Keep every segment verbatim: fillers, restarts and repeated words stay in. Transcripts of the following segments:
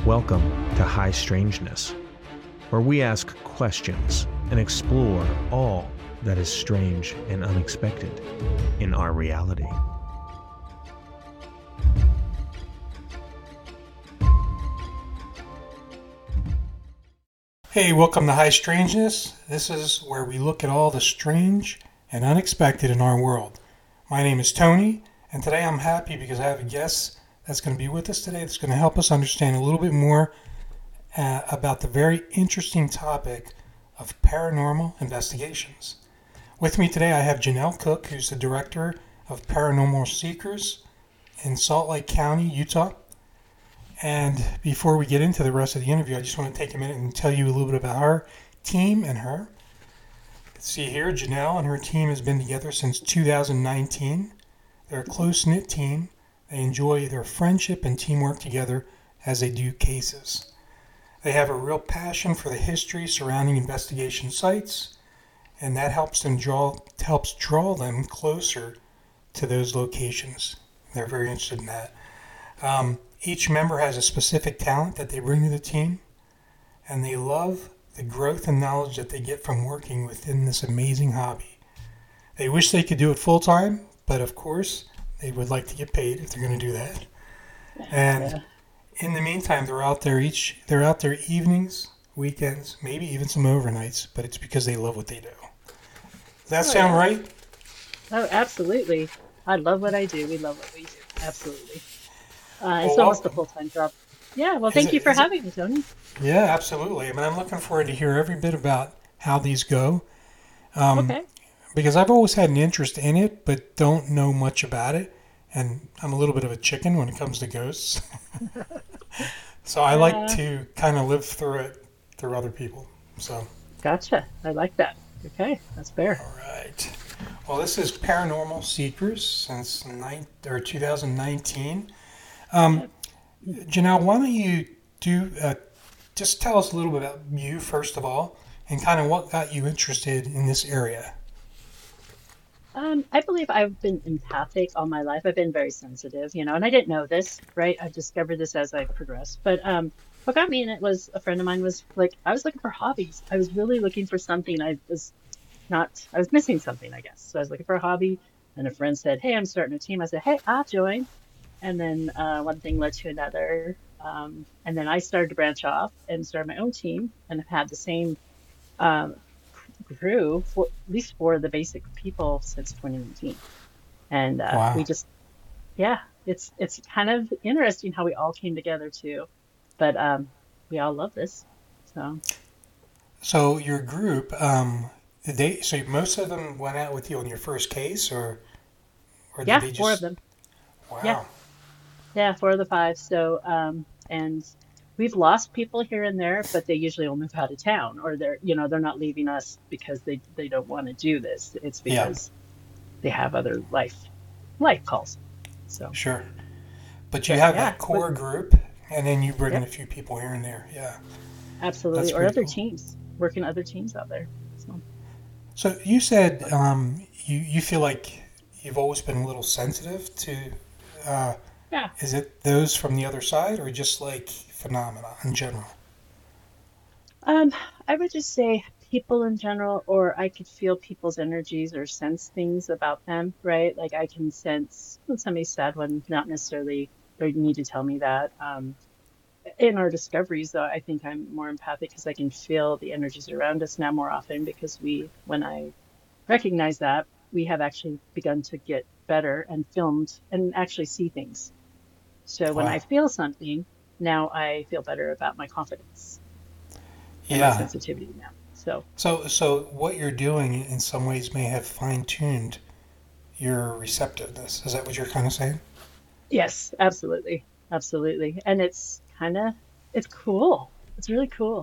Welcome to High Strangeness, where we ask questions and explore all that is strange and unexpected in our reality. Hey, welcome to High Strangeness. This is where we look at all the strange and unexpected in our world. My name is Tony, and today I'm happy because I have a guest that's going to be with us today that's going to help us understand a little bit more uh, about the very interesting topic of paranormal investigations. With me today I have Janelle Cook, who's the Director of Paranormal Seekers in Salt Lake County, Utah. And before we get into the rest of the interview, I just want to take a minute and tell you a little bit about our team and her. See here, Janelle and her team has been together since two thousand nineteen. They're a close-knit team. They enjoy their friendship and teamwork together as they do cases. They have a real passion for the history surrounding investigation sites, and that helps them draw helps draw them closer to those locations. They're very interested in that. Um, Each member has a specific talent that they bring to the team, and they love the growth and knowledge that they get from working within this amazing hobby. They wish they could do it full time, but of course, they would like to get paid if they're going to do that. And yeah. In the meantime, they're out there each they're out there evenings, weekends, maybe even some overnights, but it's because they love what they do. Does that oh, sound yeah. right? Oh, absolutely. I love what I do. We love what we do. Absolutely. Uh, it's well, almost a full-time job. Yeah, well, thank it, you for having it, me, Tony. Yeah, absolutely. I mean, I'm looking forward to hear every bit about how these go. Um, okay. Because I've always had an interest in it, but don't know much about it. And I'm a little bit of a chicken when it comes to ghosts. So I uh, like to kind of live through it through other people. So. Gotcha. I like that. Okay, that's fair. All right. Well, this is Paranormal Seekers since nine, or two thousand nineteen. Um, Janelle, why don't you do uh, just tell us a little bit about you first of all, and kind of what got you interested in this area? Um, I believe I've been empathic all my life. I've been very sensitive, you know, and I didn't know this, right? I discovered this as I progressed. But um, what got me in it was a friend of mine was like, I was looking for hobbies. I was really looking for something. I was not, I was missing something, I guess. So I was looking for a hobby, and a friend said, hey, I'm starting a team. I said, hey, I'll join. And then uh, one thing led to another. Um, and then I started to branch off and start my own team, and have had the same um, crew, for, at least for the basic people, since twenty nineteen. And uh, wow. we just, yeah, it's it's kind of interesting how we all came together too. But um, we all love this. So So your group, um, did they, so most of them went out with you on your first case, or, or did yeah, they just... four of them. Wow. Yeah. Yeah, four of the five. So, um, and we've lost people here and there, but they usually will move out of town, or they're, you know, they're not leaving us because they, they don't want to do this. It's because yeah. they have other life, life calls. So sure. But you but, have yeah, that core but, group, and then you bring yep. in a few people here and there. Yeah. Absolutely. That's or other cool. teams, working other teams out there. So, so you said, um, you, you feel like you've always been a little sensitive to, uh, yeah. Is it those from the other side, or just like phenomena in general? Um, I would just say people in general, or I could feel people's energies or sense things about them, right? Like I can sense when somebody's sad when not necessarily they need to tell me that. Um, in our discoveries, though, I think I'm more empathic because I can feel the energies around us now more often, because we, when I recognize that, we have actually begun to get better and filmed and actually see things. So when wow. I feel something, now I feel better about my confidence and yeah. my sensitivity now. So, so, so what you're doing in some ways may have fine-tuned your receptiveness. Is that what you're kind of saying? Yes, absolutely, absolutely, and it's kind of it's cool. It's really cool.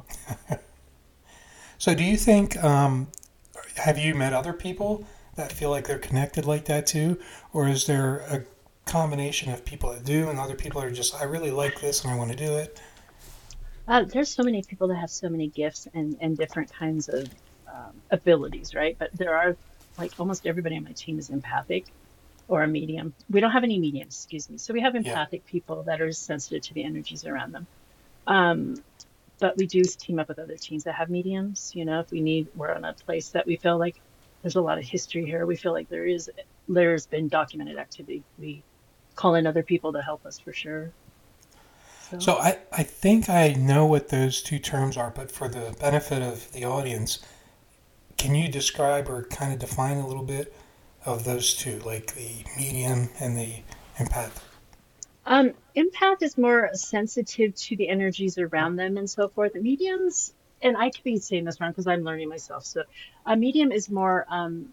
So, do you think? Um, have you met other people that feel like they're connected like that too, or is there a combination of people that do and other people are just, I really like this and I want to do it? Uh, there's so many people that have so many gifts and, and different kinds of um, abilities, right? But there are, like, almost everybody on my team is empathic or a medium. We don't have any mediums, excuse me. So we have empathic yeah. people that are sensitive to the energies around them. Um, but we do team up with other teams that have mediums. You know, if we need, we're on a place that we feel like there's a lot of history here. We feel like there is, there's been documented activity. We call in other people to help us for sure. So, So I, I think I know what those two terms are, but for the benefit of the audience, can you describe or kind of define a little bit of those two, like the medium and the empath? um, empath is more sensitive to the energies around them and so forth. The mediums, and I could be saying this wrong because I'm learning myself. So a medium is more um,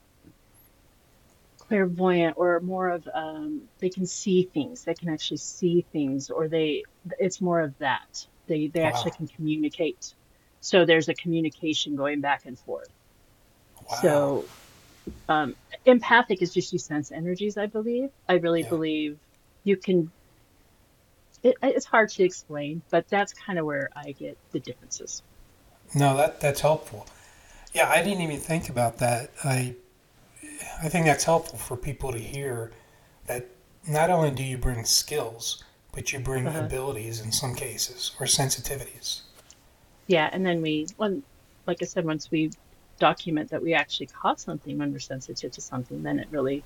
clairvoyant or more of um, they can see things. They can actually see things, or they it's more of that. They they actually Wow. can communicate. So there's a communication going back and forth. Wow. So um, empathic is just you sense energies, I believe. I really Yeah. believe you can. It, it's hard to explain, but that's kind of where I get the differences. No, that that's helpful. Yeah, I didn't even think about that. I I think that's helpful for people to hear that not only do you bring skills, but you bring Uh-huh. abilities in some cases or sensitivities. Yeah, and then we, when, like I said, once we document that we actually caught something when we're sensitive to something, then it really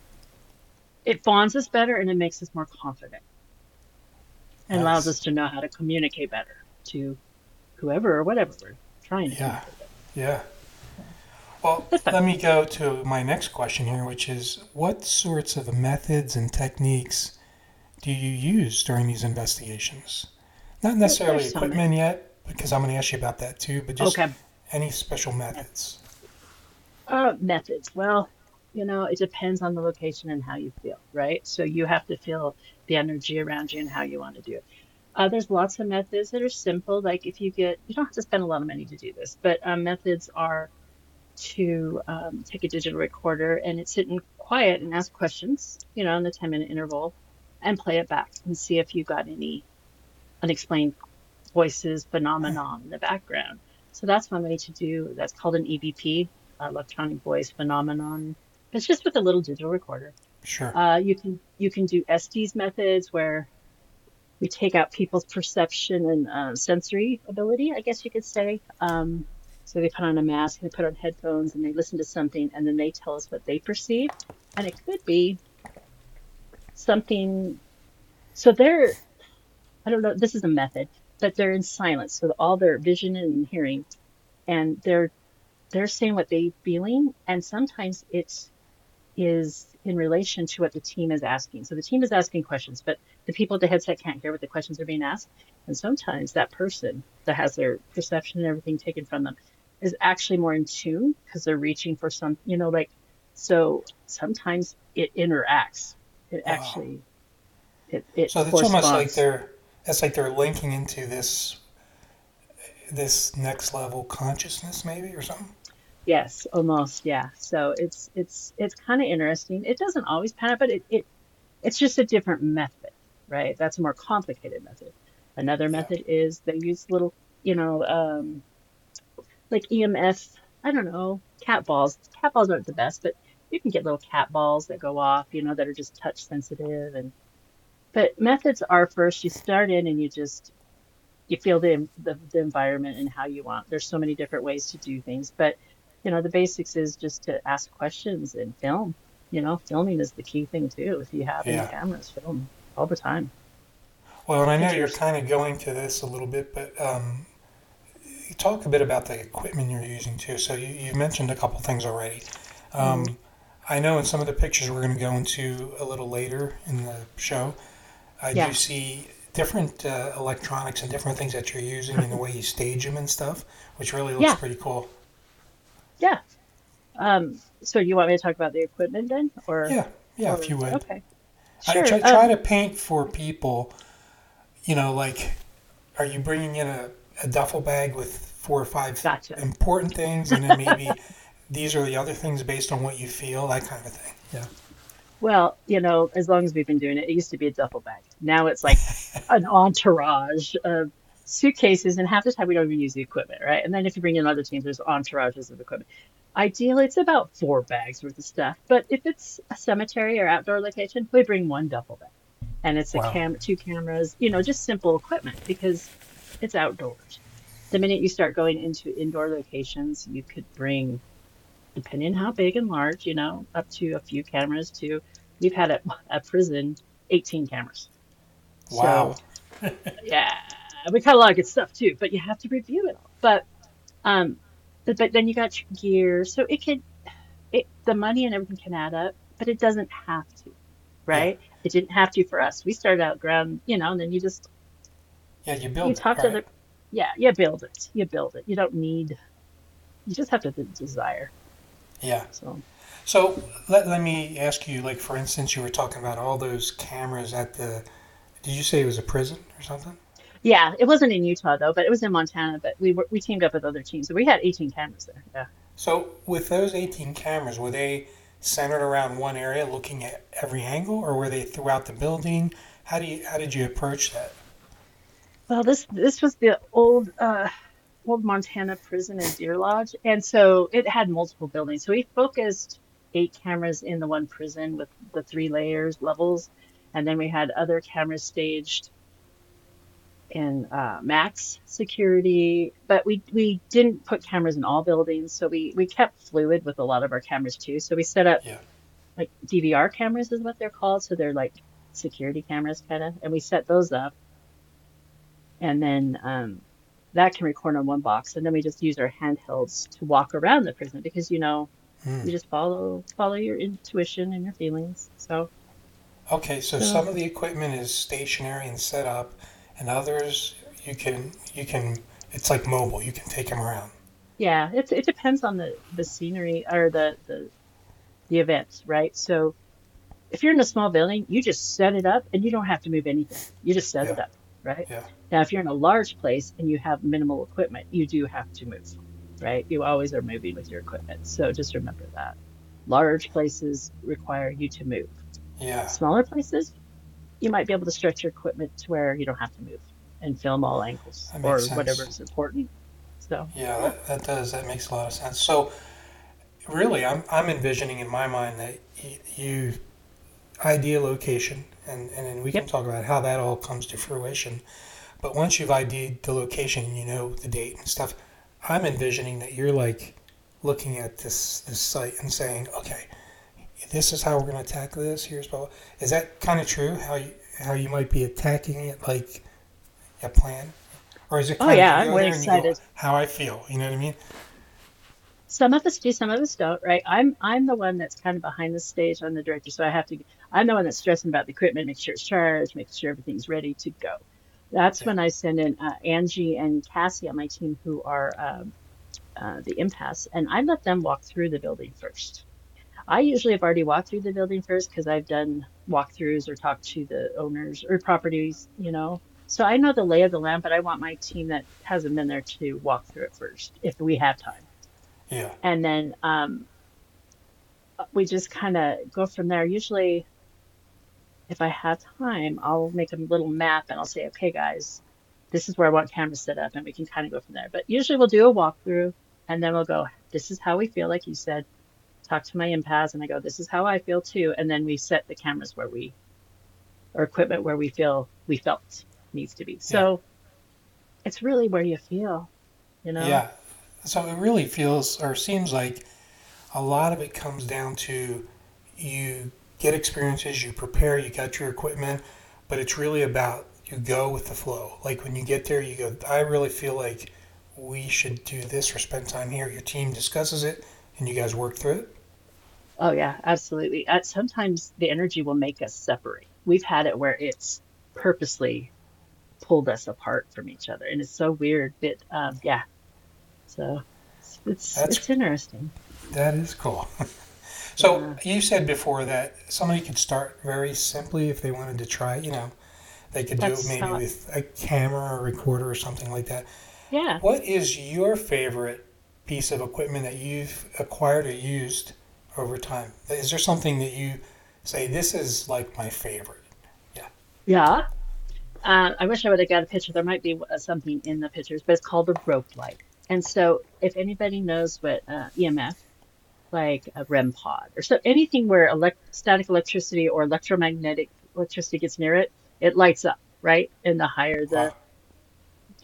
it bonds us better and it makes us more confident and allows Nice. us to know how to communicate better to whoever or whatever we're trying to Yeah. communicate with. Yeah. So Well, it's fun. let me go to my next question here, which is what sorts of methods and techniques do you use during these investigations? Not There, necessarily there's so many. equipment yet, because I'm going to ask you about that too, but just Okay. any special Meth- methods. Uh, methods. Well, you know, it depends on the location and how you feel, right? So you have to feel the energy around you and how you want to do it. Uh, there's lots of methods that are simple. Like if you get, you don't have to spend a lot of money to do this, but um, methods are to um, take a digital recorder and it's sitting quiet and ask questions, you know, in the ten minute interval and play it back and see if you got any unexplained voices, phenomenon in the background. So that's one way to do. That's called an E V P, electronic voice phenomenon. It's just with a little digital recorder. Sure. Uh, you can you can do Estes methods where we take out people's perception and uh, sensory ability, I guess you could say. Um, so they put on a mask and they put on headphones and they listen to something and then they tell us what they perceive. And it could be something. So they're, I don't know, this is a method, but they're in silence. So all their vision and hearing, and they're they're saying what they're feeling, and sometimes it is in relation to what the team is asking. So the team is asking questions, but the people at the headset can't hear what the questions are being asked. And sometimes that person that has their perception and everything taken from them is actually more in tune because they're reaching for some, you know, like, so sometimes it interacts. It Wow. actually, it, it So it's almost like corresponds. they're it's like they're linking into this this next level consciousness maybe or something. Yes, almost. Yeah. So it's, it's, it's kind of interesting. It doesn't always pan out, but it, it, it's just a different method, right? That's a more complicated method. Another Yeah. method is they use little, you know, um, like E M F, I don't know, cat balls. Cat balls aren't the best, but you can get little cat balls that go off, you know, that are just touch sensitive. And but methods are first you start in and you just you feel the, the the environment and how you want. There's so many different ways to do things, but you know, the basics is just to ask questions and film. You know, filming is the key thing too. If you have any Yeah. cameras, film all the time. Well, and I know you're Pictures. kind of going to this a little bit, but um, you talk a bit about the equipment you're using too. So you, you mentioned a couple things already. Mm, Um, I know in some of the pictures we're going to go into a little later in the show, I do yeah. see different uh, electronics and different things that you're using and the way you stage them and stuff, which really looks Yeah. pretty cool. Yeah. Um, so you want me to talk about the equipment then, or Yeah, yeah, if or you would. okay, I sure. try, try Um, to paint for people, you know, like, are you bringing in a, a duffel bag with four or five gotcha. important things, and then maybe these are the other things based on what you feel, that kind of thing. Yeah. Well, you know, as long as we've been doing it, it used to be a duffel bag. Now it's like an entourage of suitcases, and half the time we don't even use the equipment, right? And then if you bring in other teams, there's entourages of equipment. Ideally, it's about four bags worth of stuff. But if it's a cemetery or outdoor location, we bring one duffel bag, and it's a Wow. cam, two cameras, you know, just simple equipment because It's outdoors. The minute you start going into indoor locations, you could bring, depending on how big and large, you know, up to a few cameras to, we've had at a prison eighteen cameras. So Wow. yeah, we got a lot of good stuff too, but you have to review it all. But um, but, but then you got your gear, so it can it the money and everything can add up, but it doesn't have to, Yeah. right? It didn't have to for us. We started out ground, you know, and then you just Yeah, you you build it, talk to right? the, yeah, you build it, you build it. You don't need, you just have to the desire. Yeah. So So let, let me ask you, like, for instance, you were talking about all those cameras at the, did you say it was a prison or something? yeah, it wasn't in Utah though, but it was in Montana. But we were we teamed up with other teams, so we had eighteen cameras there. Yeah. So with those eighteen cameras, were they centered around one area looking at every angle, or were they throughout the building? How do you, how did you approach that? Well, this this was the old uh old Montana prison in Deer Lodge, and so it had multiple buildings. So we focused eight cameras in the one prison with the three layers levels, and then we had other cameras staged in uh, max security. But we we didn't put cameras in all buildings, so we we kept fluid with a lot of our cameras too. So we set up Yeah. like D V R cameras is what they're called. So they're like security cameras kind of, and we set those up, and then um, that can record on one box, and then we just use our handhelds to walk around the prison because you know Hmm. you just follow follow your intuition and your feelings. So Okay, so so some of the equipment is stationary and set up, and others you can you can it's like mobile. You can take them around. yeah, it's it depends on the the scenery or the the the event, right? So if you're in a small building, you just set it up and you don't have to move anything. You just set Yeah. it up, right? Yeah. Now, if you're in a large place and you have minimal equipment, you do have to move, right? You always are moving with your equipment. So just remember that. Large places require you to move. Yeah. Smaller places, you might be able to stretch your equipment to where you don't have to move and film all angles That makes or whatever sense. is important. So, Yeah, yeah. that, that does. That makes a lot of sense. So really, I'm I'm envisioning in my mind that y- you idea location, and and then we can Yep. talk about how that all comes to fruition. But once you've ID'd the location, you know the date and stuff. I'm envisioning that you're like looking at this this site and saying, okay, this is how we're going to attack this. Here's blah, blah. Is that kind of true? How you how you might be attacking it like a plan, or is it Oh, kind of yeah, you I'm go way there and you go excited. how I feel? You know what I mean? Some of us do, some of us don't, right? I'm I'm the one that's kind of behind the stage. I'm the director, so I have to. I'm the one that's stressing about the equipment, make sure it's charged, make sure everything's ready to go. That's Yeah. when I send in uh, Angie and Cassie on my team, who are um, uh, the impasse, and I let them walk through the building first. I usually have already walked through the building first because I've done walkthroughs or talked to the owners or properties, you know. So I know the lay of the land, but I want my team that hasn't been there to walk through it first if we have time. Yeah. And then um, we just kind of go from there. Usually, if I have time, I'll make a little map and I'll say, okay, guys, this is where I want cameras set up, and we can kind of go from there. But usually, we'll do a walkthrough and then we'll go, this is how we feel, like you said. Talk to my empaths, and I go, this is how I feel too. And then we set the cameras where we, or equipment where we feel we felt needs to be. Yeah. So it's really where you feel, you know? Yeah. So it really feels or seems like a lot of it comes down to you get experiences, you prepare, you got your equipment, but it's really about you go with the flow. Like when you get there, you go, I really feel like we should do this or spend time here. Your team discusses it and you guys work through it. Oh yeah, absolutely. Uh, sometimes the energy will make us separate. We've had it where it's purposely pulled us apart from each other, and it's so weird. But um, yeah, so it's it's, That's it's interesting. that is cool. So Yeah, you said before that somebody could start very simply if they wanted to try, you know, they could do it that's maybe how. with a camera or recorder or something like that. Yeah. What is your favorite piece of equipment that you've acquired or used over time? Is there something that you say, this is like my favorite? Yeah. Yeah. Uh, I wish I would have got a picture. There might be uh, something in the pictures, but it's called a rope light. And so, if anybody knows what uh, E M F, like a REM pod, or so anything where elect static electricity or electromagnetic electricity gets near it, it lights up, right? And the higher the Wow.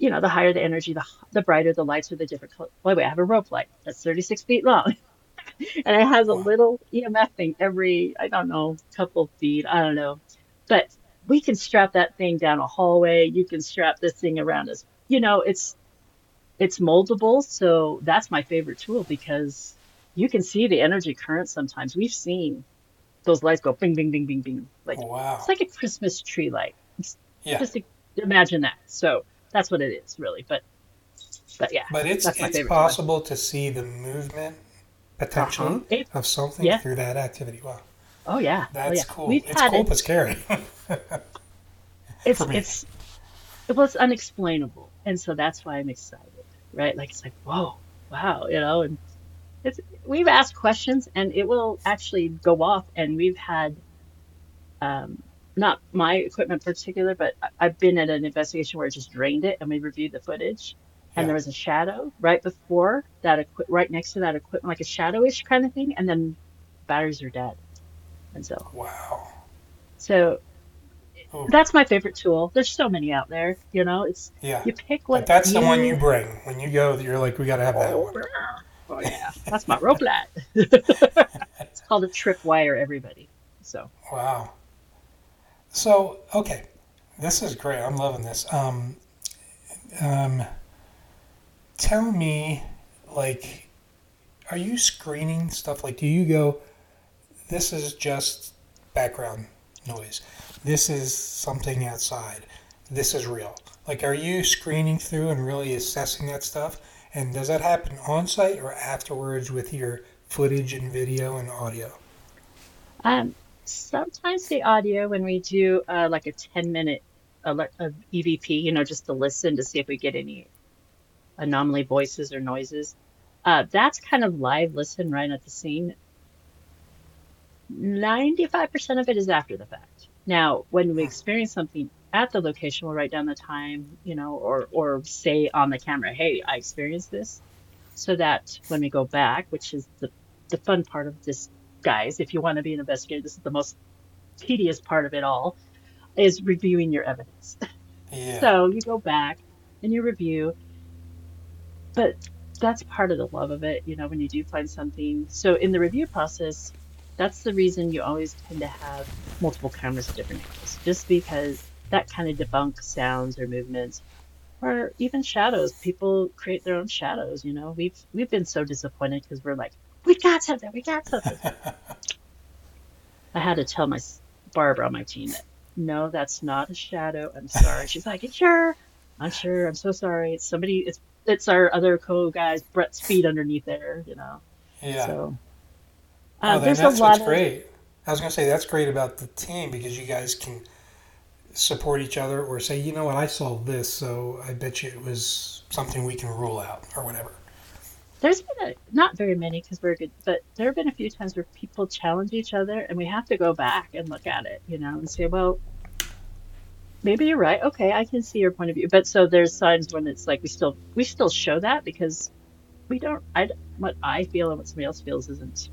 you know, the higher the energy, the the brighter the lights or the different color. By the way, I have a rope light that's thirty-six feet long, and it has a Wow. little E M F thing every, I don't know, couple feet, I don't know. But we can strap that thing down a hallway. You can strap this thing around us. You know, it's it's moldable, so that's my favorite tool because you can see the energy current sometimes. We've seen those lights go bing, bing, bing, bing, bing. Like it's Wow. like a Christmas tree light. It's Yeah. just imagine that. So that's what it is, really. But but yeah, But it's that's my it's favorite tool. possible to see the movement Uh-huh. potentially It, of something yeah. through that activity. Wow. Oh yeah. Oh That's yeah. cool. We've It's had cool it. but scary It's for me. it's well, it's unexplainable, and so that's why I'm excited, right? Like it's like whoa, wow, you know, and it's we've asked questions, and it will actually go off, and we've had um, not my equipment in particular, but I- I've been at an investigation where it just drained it, and we reviewed the footage, and Yeah. there was a shadow right before that, equi right next to that equipment, like a shadowish kind of thing, and then batteries are dead, and so Wow. so Ooh. that's my favorite tool. There's so many out there, you know. It's Yeah. you pick But what that's the one you you. bring. When you go, you're like, we got to have that Oh, one. yeah. Oh yeah, that's my rope light. It's called a tripwire, everybody. So. Wow. So, okay. This is great. I'm loving this. Um, um, tell me, like, are you screening stuff? Like, do you go, this is just background noise. This is something outside. This is real. Like, are you screening through and really assessing that stuff? And does that happen on site or afterwards with your footage and video and audio? Um, sometimes the audio when we do uh, like a ten minute alert of E V P, you know, just to listen to see if we get any anomaly voices or noises. Uh, that's kind of live listen right at the scene. ninety-five percent of it is after the fact. Now, when we Hmm. experience something at the location, we'll write down the time, you know, or or say on the camera, "Hey, I experienced this," so that when we go back, which is the the fun part of this, guys, if you want to be an investigator, this is the most tedious part of it all, is reviewing your evidence. Yeah. So you go back and you review, but that's part of the love of it, you know, when you do find something. So in the review process, that's the reason you always tend to have multiple cameras at different angles, just because that kind of debunks sounds or movements or even shadows. People create their own shadows, you know. We've we've been so disappointed because we're like, we got something, we got something. I had to tell my s- Barbara on my team that no, that's not a shadow. I'm sorry. She's like, you sure? I'm sure. I'm so sorry. It's somebody. It's it's our other co-guys, Brett's feet underneath there. You know. Yeah. So uh, Oh, then there's a that's what's lot of. great. I was going to say that's great about the team because you guys can support each other or say, you know what, I saw this, so I bet you it was something we can rule out or whatever. There's been a, not very many because we're good, but there have been a few times where people challenge each other, and we have to go back and look at it, you know, and say, well, maybe you're right. Okay, I can see your point of view. But so there's times when it's like we still we still show that because we don't. I what I feel and what somebody else feels isn't.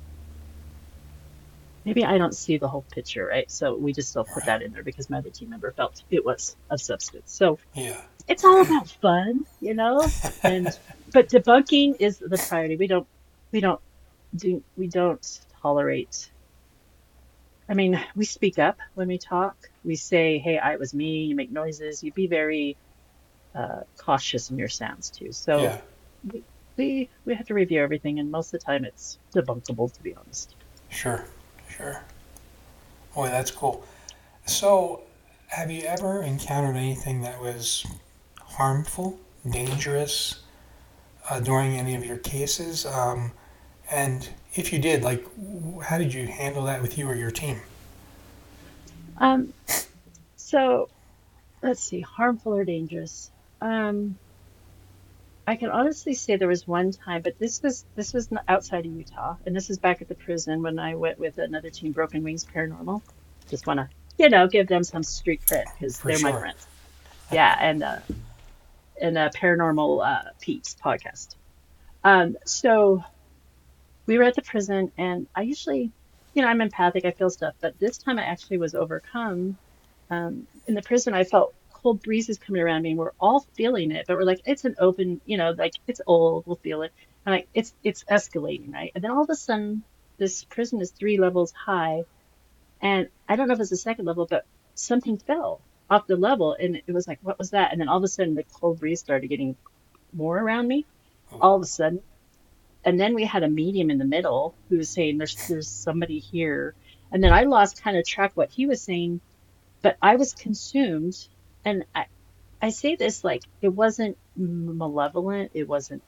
Maybe I don't see the whole picture, right? So we just still put Right. that in there because my other team member felt it was of substance. So Yeah. it's all about fun, you know? And but debunking is the priority. We don't we don't do we don't tolerate. I mean, we speak up when we talk. We say, "Hey, I it was me." You make noises. You be very uh, cautious in your sounds too. So Yeah. we we we have to review everything, and most of the time it's debunkable, to be honest. Sure. Sure. Boy, that's cool. So, have you ever encountered anything that was harmful, dangerous uh, during any of your cases? Um, and if you did, like, w- how did you handle that with you or your team? Um, so let's see, harmful or dangerous. Um, I can honestly say there was one time, but this was this was not outside of Utah, and this is back at the prison when I went with another team, Broken Wings Paranormal. Just want to, you know, give them some street cred because For they're my sure. friends. Yeah, and uh, and uh, Paranormal uh, Pete's podcast. Um, so we were at the prison, and I usually, you know, I'm empathic, I feel stuff, but this time I actually was overcome. Um, in the prison, I felt cold breezes coming around me, and we're all feeling it, but we're like, it's an open, you know, like it's old, we'll feel it. And like it's it's escalating, right? And then all of a sudden, this prison is three levels high, and I don't know if it's the second level, but something fell off the level, and it was like, what was that? And then all of a sudden, the cold breeze started getting more around me. All of a sudden, and then we had a medium in the middle who was saying, "There's there's somebody here," and then I lost kind of track what he was saying, but I was consumed, and I I say this like it wasn't malevolent, it wasn't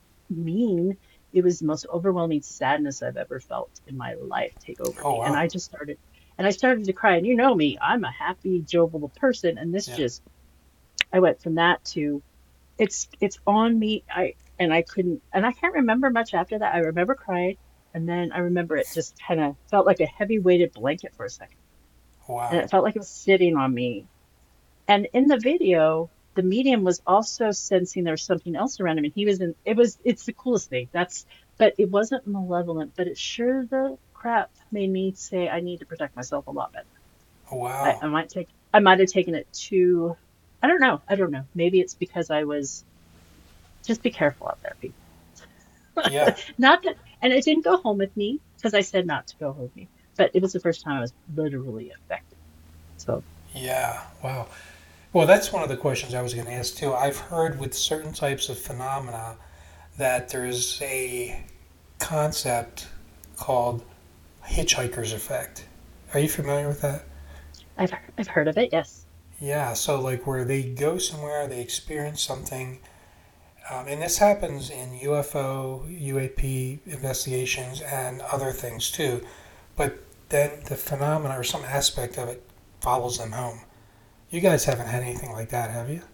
mean. It was the most overwhelming sadness I've ever felt in my life take over Oh me. And wow. I just started, and I started to cry. And you know me, I'm a happy, jovial person. And this Yeah. just, I went from that to, it's, it's on me. I, and I couldn't, and I can't remember much after that. I remember crying. And then I remember it just kind of felt like a heavy weighted blanket for a second. And Wow. it felt like it was sitting on me. And in the video, the medium was also sensing there was something else around him, and he was in. It was. It's the coolest thing. That's. But it wasn't malevolent. But it sure the crap made me say I need to protect myself a lot better. I, Wow. I might take. I might have taken it too. I don't know. I don't know. Maybe it's because I was. Just be careful out there, people. Yeah. Not that. And it didn't go home with me because I said not to go home with me. But it was the first time I was literally affected. So Yeah. Wow. Well, that's one of the questions I was going to ask too. I've heard with certain types of phenomena that there's a concept called hitchhiker's effect. Are you familiar with that? I've I've heard of it. Yes. Yeah, so like where they go somewhere, they experience something, um, and this happens in U F O, U A P investigations and other things too. But then the phenomena or some aspect of it follows them home. You guys haven't had anything like that, have you?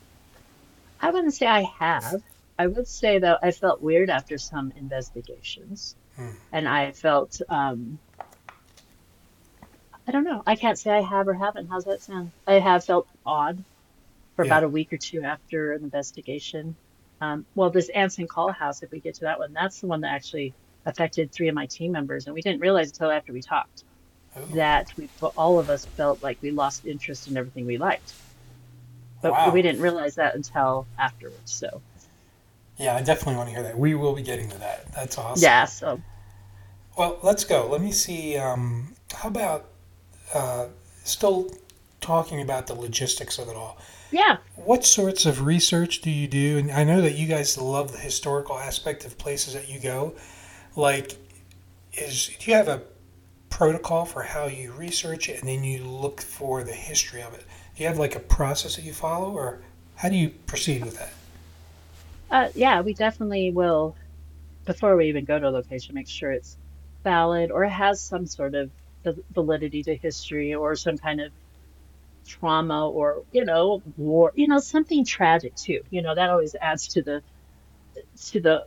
I wouldn't say I have. I would say that I felt weird after some investigations, Hmm. and I felt, um, I don't know. I can't say I have or haven't. How's that sound? I have felt odd for Yeah. about a week or two after an investigation. Um, well, this Anson Call House, if we get to that one, that's the one that actually affected three of my team members, and we didn't realize until after we talked Ooh. that we all of us felt like we lost interest in everything we liked, but we Wow. didn't realize that until afterwards. So Yeah, I definitely want to hear that. We will be getting to that. That's awesome. yeah, so Well, let's go. Let me see. Um, how about uh, still talking about the logistics of it all? yeah. What sorts of research do you do? And I know that you guys love the historical aspect of places that you go. Like, is do you have a protocol for how you research it and then you look for the history of it? Do you have like a process that you follow, or how do you proceed with that? Uh, yeah, we definitely will, before we even go to a location, make sure it's valid or it has some sort of val- validity to history or some kind of trauma or, you know, war, you know, something tragic too. You know, that always adds to the, to the,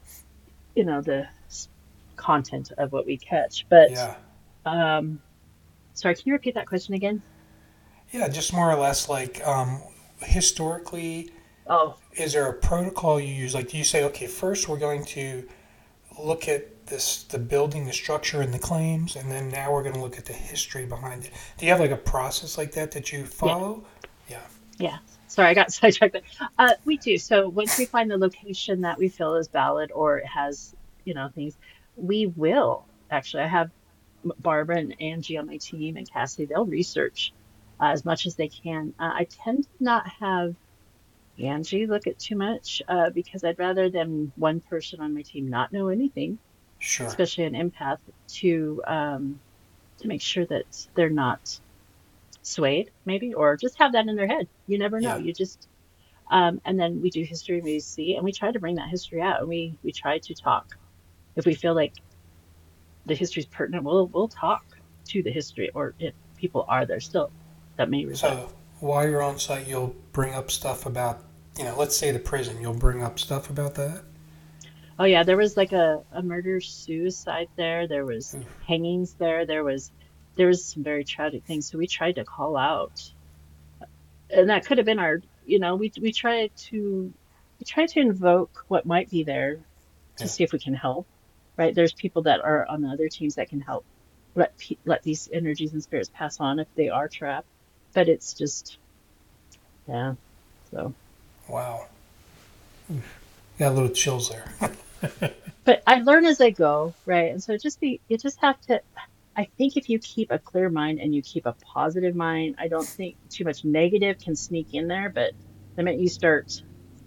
you know, the s- content of what we catch. But, Yeah. um, sorry, can you repeat that question again? Yeah, just more or less like um, historically, Oh, is there a protocol you use? Like, do you say, okay, first we're going to look at this, the building, the structure, and the claims, and then now we're going to look at the history behind it. Do you have like a process like that that you yeah. follow? Yeah, Yeah. Sorry, I got sidetracked there. Uh, we do. So once we find the location that we feel is valid or it has, you know, things, we will actually. I have M- Barbara and Angie on my team and Cassie. They'll research uh, as much as they can. Uh, I tend to not have Angie look at too much uh, because I'd rather than one person on my team not know anything, sure. especially an empath, to um, to make sure that they're not swayed, maybe, or just have that in their head. You never know. Yeah. You just Um, and then we do history and we see, and we try to bring that history out, and we we try to talk. If we feel like the history is pertinent, we'll we'll talk to the history, or if people are there still that may resist. So while you're on site, you'll bring up stuff about, you know, let's say the prison, you'll bring up stuff about that? Oh yeah, there was like a a murder suicide there. There was Oof. hangings there. There was there was some very tragic things. So we tried to call out, and that could have been our, you know, we we tried to we tried to invoke what might be there to Yeah. see if we can help, right? There's people that are on the other teams that can help let pe- let these energies and spirits pass on if they are trapped. But it's just Yeah. So, Wow. Got a little chills there. but I learn as I go, right? And so just be, you just have to, I think if you keep a clear mind and you keep a positive mind, I don't think too much negative can sneak in there. But the minute you start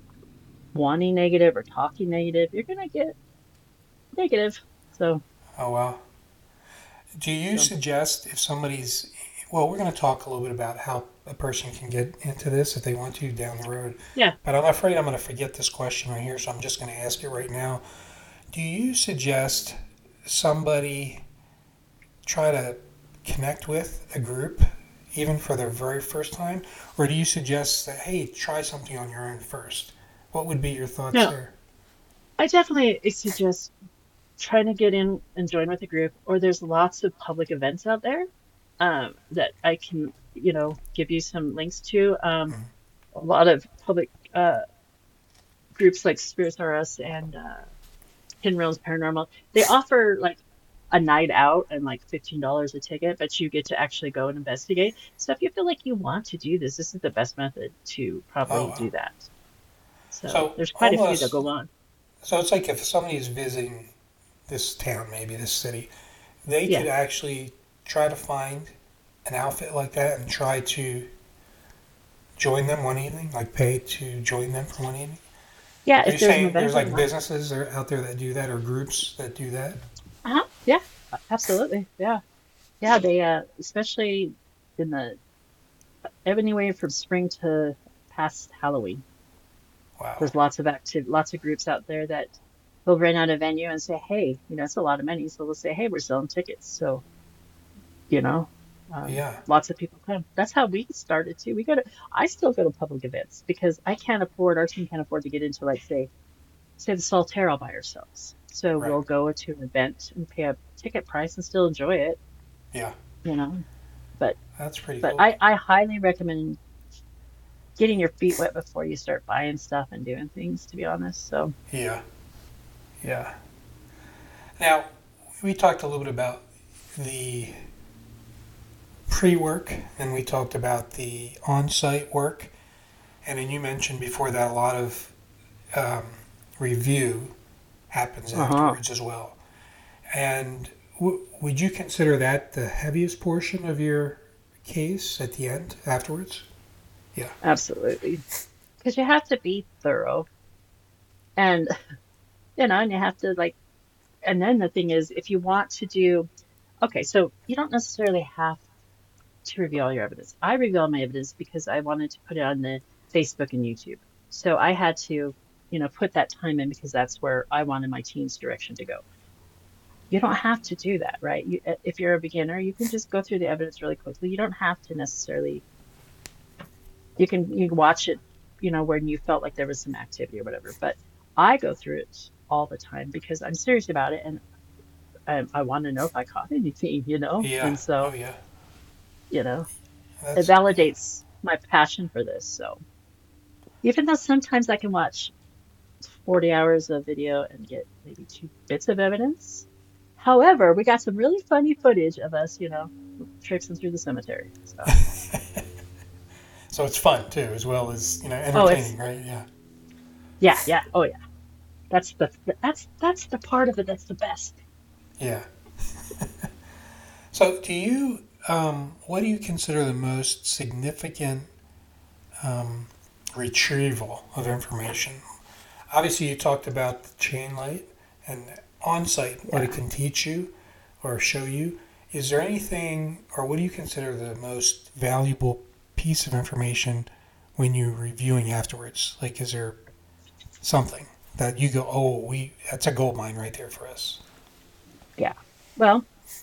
wanting negative or talking negative, you're gonna get negative. So, Oh, wow. Do you so suggest if somebody's, well, we're going to talk a little bit about how a person can get into this if they want to down the road. yeah. But I'm afraid I'm going to forget this question right here, so I'm just going to ask it right now. Do you suggest somebody try to connect with a group even for their very first time? Or do you suggest that, hey, try something on your own first? What would be your thoughts No, there? I definitely suggest trying to get in and join with a group, or there's lots of public events out there um, that I can, you know, give you some links to. Um, Mhm. a lot of public uh, groups like Spirits R Us and uh, Hidden Realms Paranormal, they offer like a night out and like fifteen dollars a ticket, but you get to actually go and investigate. So if you feel like you want to do this, this is the best method to Oh, probably wow. do that. So So there's quite a few that almost, go on. so it's like if somebody is visiting this town, maybe this city, they Yeah. could actually try to find an outfit like that and try to join them one evening, like pay to join them for one evening. Yeah, Are if you there's an saying event there's going like on. businesses that are out there that do that or groups that do that? Uh-huh. Yeah, absolutely. Yeah. Yeah, they uh especially in the anyway from spring to past Halloween. Wow. There's lots of active lots of groups out there that will rent out a venue and say, hey, you know, it's a lot of money. So they'll say, hey, we're selling tickets. So, you know, um, Yeah. lots of people come. That's how we started too. We go to I still go to public events because I can't afford our team can't afford to get into like say say the Solitaire all by ourselves. So Right. we'll go to an event and pay a ticket price and still enjoy it, Yeah. you know. But That's pretty but cool. I, I highly recommend getting your feet wet before you start buying stuff and doing things, to be honest. So Yeah. Yeah. Now, we talked a little bit about the pre-work and we talked about the on-site work. And then you mentioned before that a lot of um, review happens uh-huh. afterwards as well. And w- would you consider that the heaviest portion of your case at the end afterwards? Yeah. Absolutely. Because you have to be thorough and you know, and you have to like and then the thing is if you want to do okay, so you don't necessarily have to reveal all your evidence. I reveal my evidence because I wanted to put it on the Facebook and YouTube. So I had to, you know, put that time in because that's where I wanted my team's direction to go. You don't have to do that, right? You, uh, if you're a beginner, you can just go through the evidence really quickly. You don't have to necessarily, you can you can watch it, you know, when you felt like there was some activity or whatever. But I go through it all the time because I'm serious about it and I, I want to know if I caught anything, you know? Yeah. And Oh, so, yeah. you know, it That's, yeah. validates my passion for this. So even though sometimes I can watch forty hours of video and get maybe two bits of evidence. However, we got some really funny footage of us, you know, traipsing through the cemetery. So, So it's fun too, as well as, you know, oh, it's entertaining, right? Yeah. yeah, yeah, oh yeah. That's the that's that's the part of it that's the best. Yeah. So do you, um, what do you consider the most significant um, retrieval of information? Obviously, you talked about the chain light and on site, what it Yeah, can teach you or show you. Is there anything, or what do you consider the most valuable piece of information when you're reviewing afterwards? Like, is there something that you go, oh, we that's a gold mine right there for us? yeah. Well,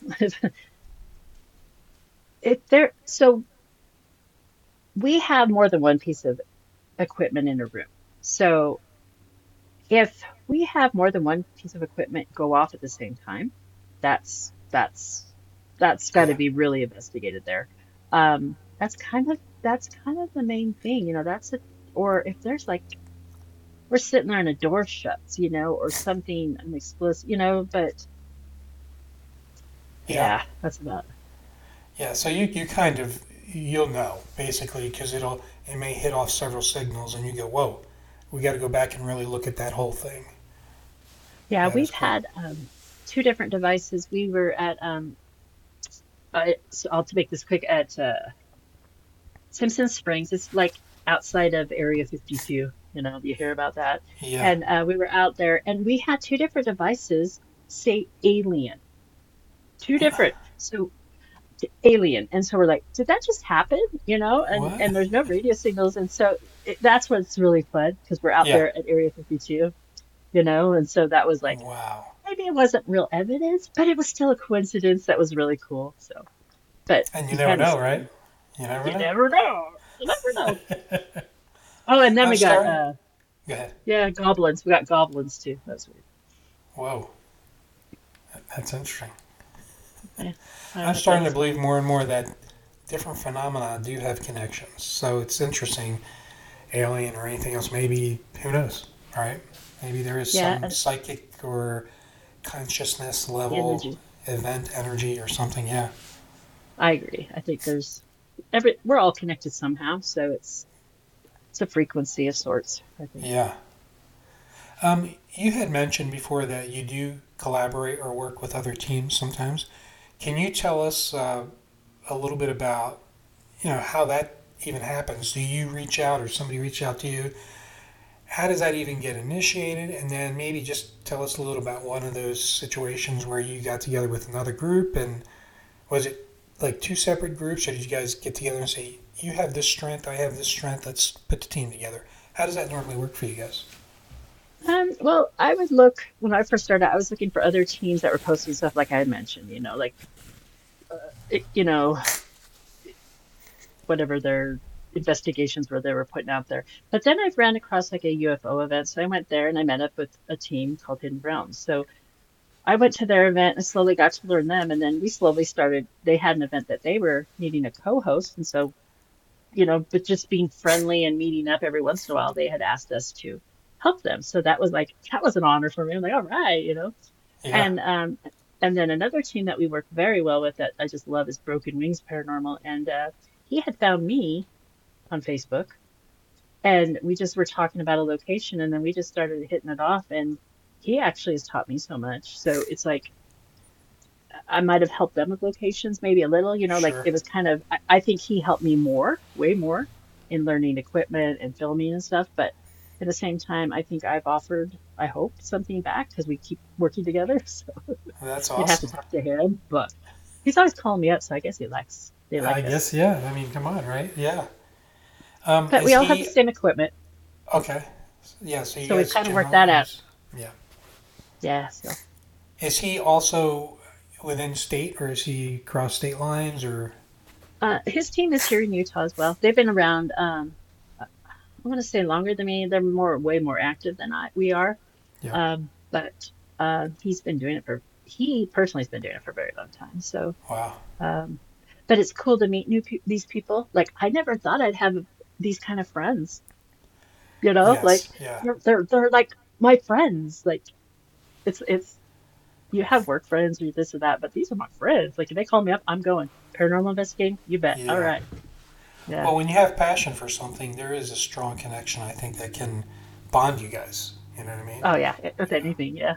if there, so we have more than one piece of equipment in a room. So if we have more than one piece of equipment go off at the same time, that's that's that's got to Yeah, be really investigated there. Um, that's kind of that's kind of the main thing, you know. That's a or if there's like we're sitting there and a door shuts, you know, or something an explicit, you know. But yeah, yeah, that's about yeah. So you, you kind of you'll know basically because it'll it may hit off several signals, and you go, "Whoa, we got to go back and really look at that whole thing." Yeah, That is we've cool. had um, two different devices. We were at, um, uh, so I'll to make this quick, at uh, Simpson Springs. It's like outside of Area fifty-two. You know, you hear about that. Yeah. And uh, we were out there, and we had two different devices say alien. Two different. So alien. And so we're like, did that just happen? You know, and What? and there's no radio signals, and so it, that's what's really fun because we're out Yeah. there at Area fifty-two. You know, and so that was like Wow. maybe it wasn't real evidence, but it was still a coincidence that was really cool. So, but And you you never kind of know, see, right? You never you know. never know, you never know. Oh, and then I'm we got starting. uh, Go ahead. yeah, goblins. We got goblins too. That's weird. Whoa, that's interesting. Yeah, I don't I'm know if starting to that's believe more and more that different phenomena do have connections. So it's interesting, alien or anything else. Maybe who knows, right? Maybe there is yeah, some and psychic or consciousness the level energy. event energy or something. Yeah, I agree. I think there's every we're all connected somehow, so it's it's a frequency of sorts. I think. yeah. Um, you had mentioned before that you do collaborate or work with other teams sometimes. Can you tell us uh, a little bit about, you know, how that even happens? Do you reach out or somebody reach out to you? How does that even get initiated? And then maybe just tell us a little about one of those situations where you got together with another group, and was it like two separate groups, or did you guys get together and say, you have this strength, I have this strength, let's put the team together? How does that normally work for you guys? Um, well, I would look when I first started. I was looking for other teams that were posting stuff like I had mentioned. You know, like it, you know, whatever their investigations were they were putting out there. But then I ran across like a U F O event, so I went there and I met up with a team called Hidden Realms. So I went to their event and slowly got to learn them, and then we slowly started. They had an event that they were needing a co-host, and so you know, but just being friendly and meeting up every once in a while, they had asked us to help them. So that was like that was an honor for me. I'm like, all right, you know. Yeah. And um and then another team that we work very well with that I just love is Broken Wings Paranormal, and uh, he had found me on Facebook, and we just were talking about a location, and then we just started hitting it off, and he actually has taught me so much. So it's like I might have helped them with locations, maybe a little, you know, like Sure. it was kind of, I, I think he helped me more, way more in learning equipment and filming and stuff. But at the same time, I think I've offered, I hope, something back because we keep working together. So That's you'd have to awesome. talk to him. But he's always calling me up. So I guess he likes, they I like us. guess, yeah. I mean, come on, right? Yeah. Um, But is we all have the he same equipment. okay? Yeah. So you So we've guys kind of worked generally that out. use. Yeah. Yeah. So Is he also within state, or is he cross state lines, or? uh, his team is here in Utah as well. They've been around, um, I want to say longer than me. They're more, way more active than I, we are. Yeah. Um, but uh, he's been doing it for, he personally has been doing it for a very long time. So, Wow. um, but it's cool to meet new pe these people. Like, I never thought I'd have these kind of friends, you know, like Yes. Yeah. they're, they're, they're like my friends. Like, it's, it's, you have work friends or this or that, but these are my friends. Like, if they call me up, I'm going. Paranormal investigating, you bet. All Yeah. right. Yeah. Well, when you have passion for something, there is a strong connection, I think, that can bond you guys. You know what I mean? Oh, yeah. If anything, yeah.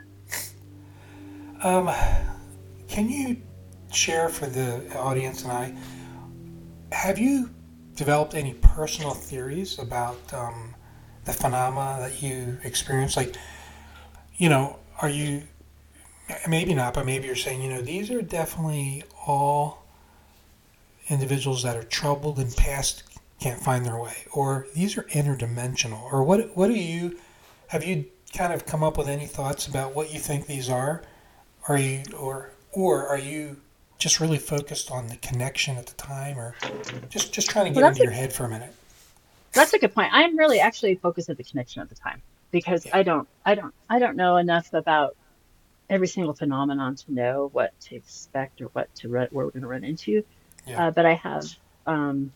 Um, can you share for the audience and I, have you developed any personal theories about um, the phenomena that you experience? Like, you know, are you, maybe not, but maybe you're saying, you know, these are definitely all individuals that are troubled and past can't find their way, or these are interdimensional, or what? What do you have you kind of come up with any thoughts about what you think these are? Are you or or are you just really focused on the connection at the time, or just just trying to Well, get that's into a your head for a minute? that's a good point. I'm really actually focused at the connection at the time because Yeah, I don't I don't I don't know enough about every single phenomenon to know what to expect or what to run, what we're going to run into. yeah, Uh, but I have um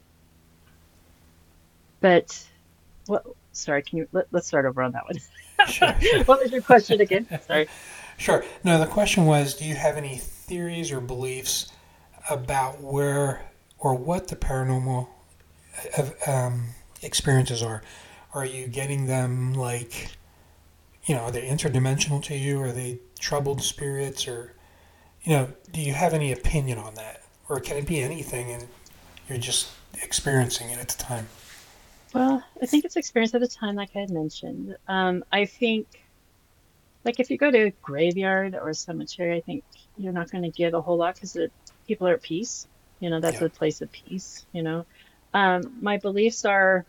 but what sorry, can you let, let's start over on that sure, sure, one. What was your question again? Sorry. sure. No, the question was, do you have any theories or beliefs about where or what the paranormal uh, um, experiences are. Are you getting them like, you know, are they interdimensional to you? Are they troubled spirits? Or, you know, do you have any opinion on that? Or can it be anything and you're just experiencing it at the time? Well, I think it's experience at the time, like I had mentioned. Um, I think, like, if you go to a graveyard or a cemetery, I think you're not going to get a whole lot because people are at peace. You know, that's Yeah. a place of peace, you know. Um, my beliefs are,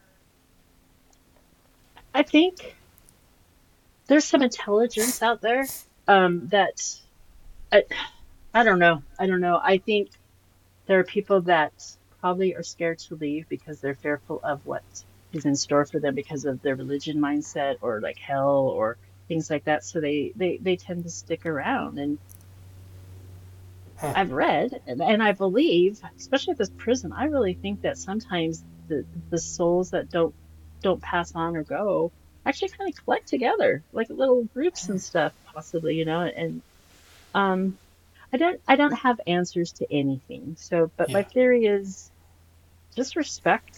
I think there's some intelligence out there um, that I, I don't know. I don't know. I think there are people that probably are scared to leave because they're fearful of what is in store for them because of their religion mindset or like hell or things like that. So they they they tend to stick around. And Huh. I've read and, and I believe, especially at this prison, I really think that sometimes the the souls that don't don't pass on or go actually kind of collect together, like little groups and stuff, possibly, you know, and um I don't I don't have answers to anything. So, but my Yeah. theory is just respect.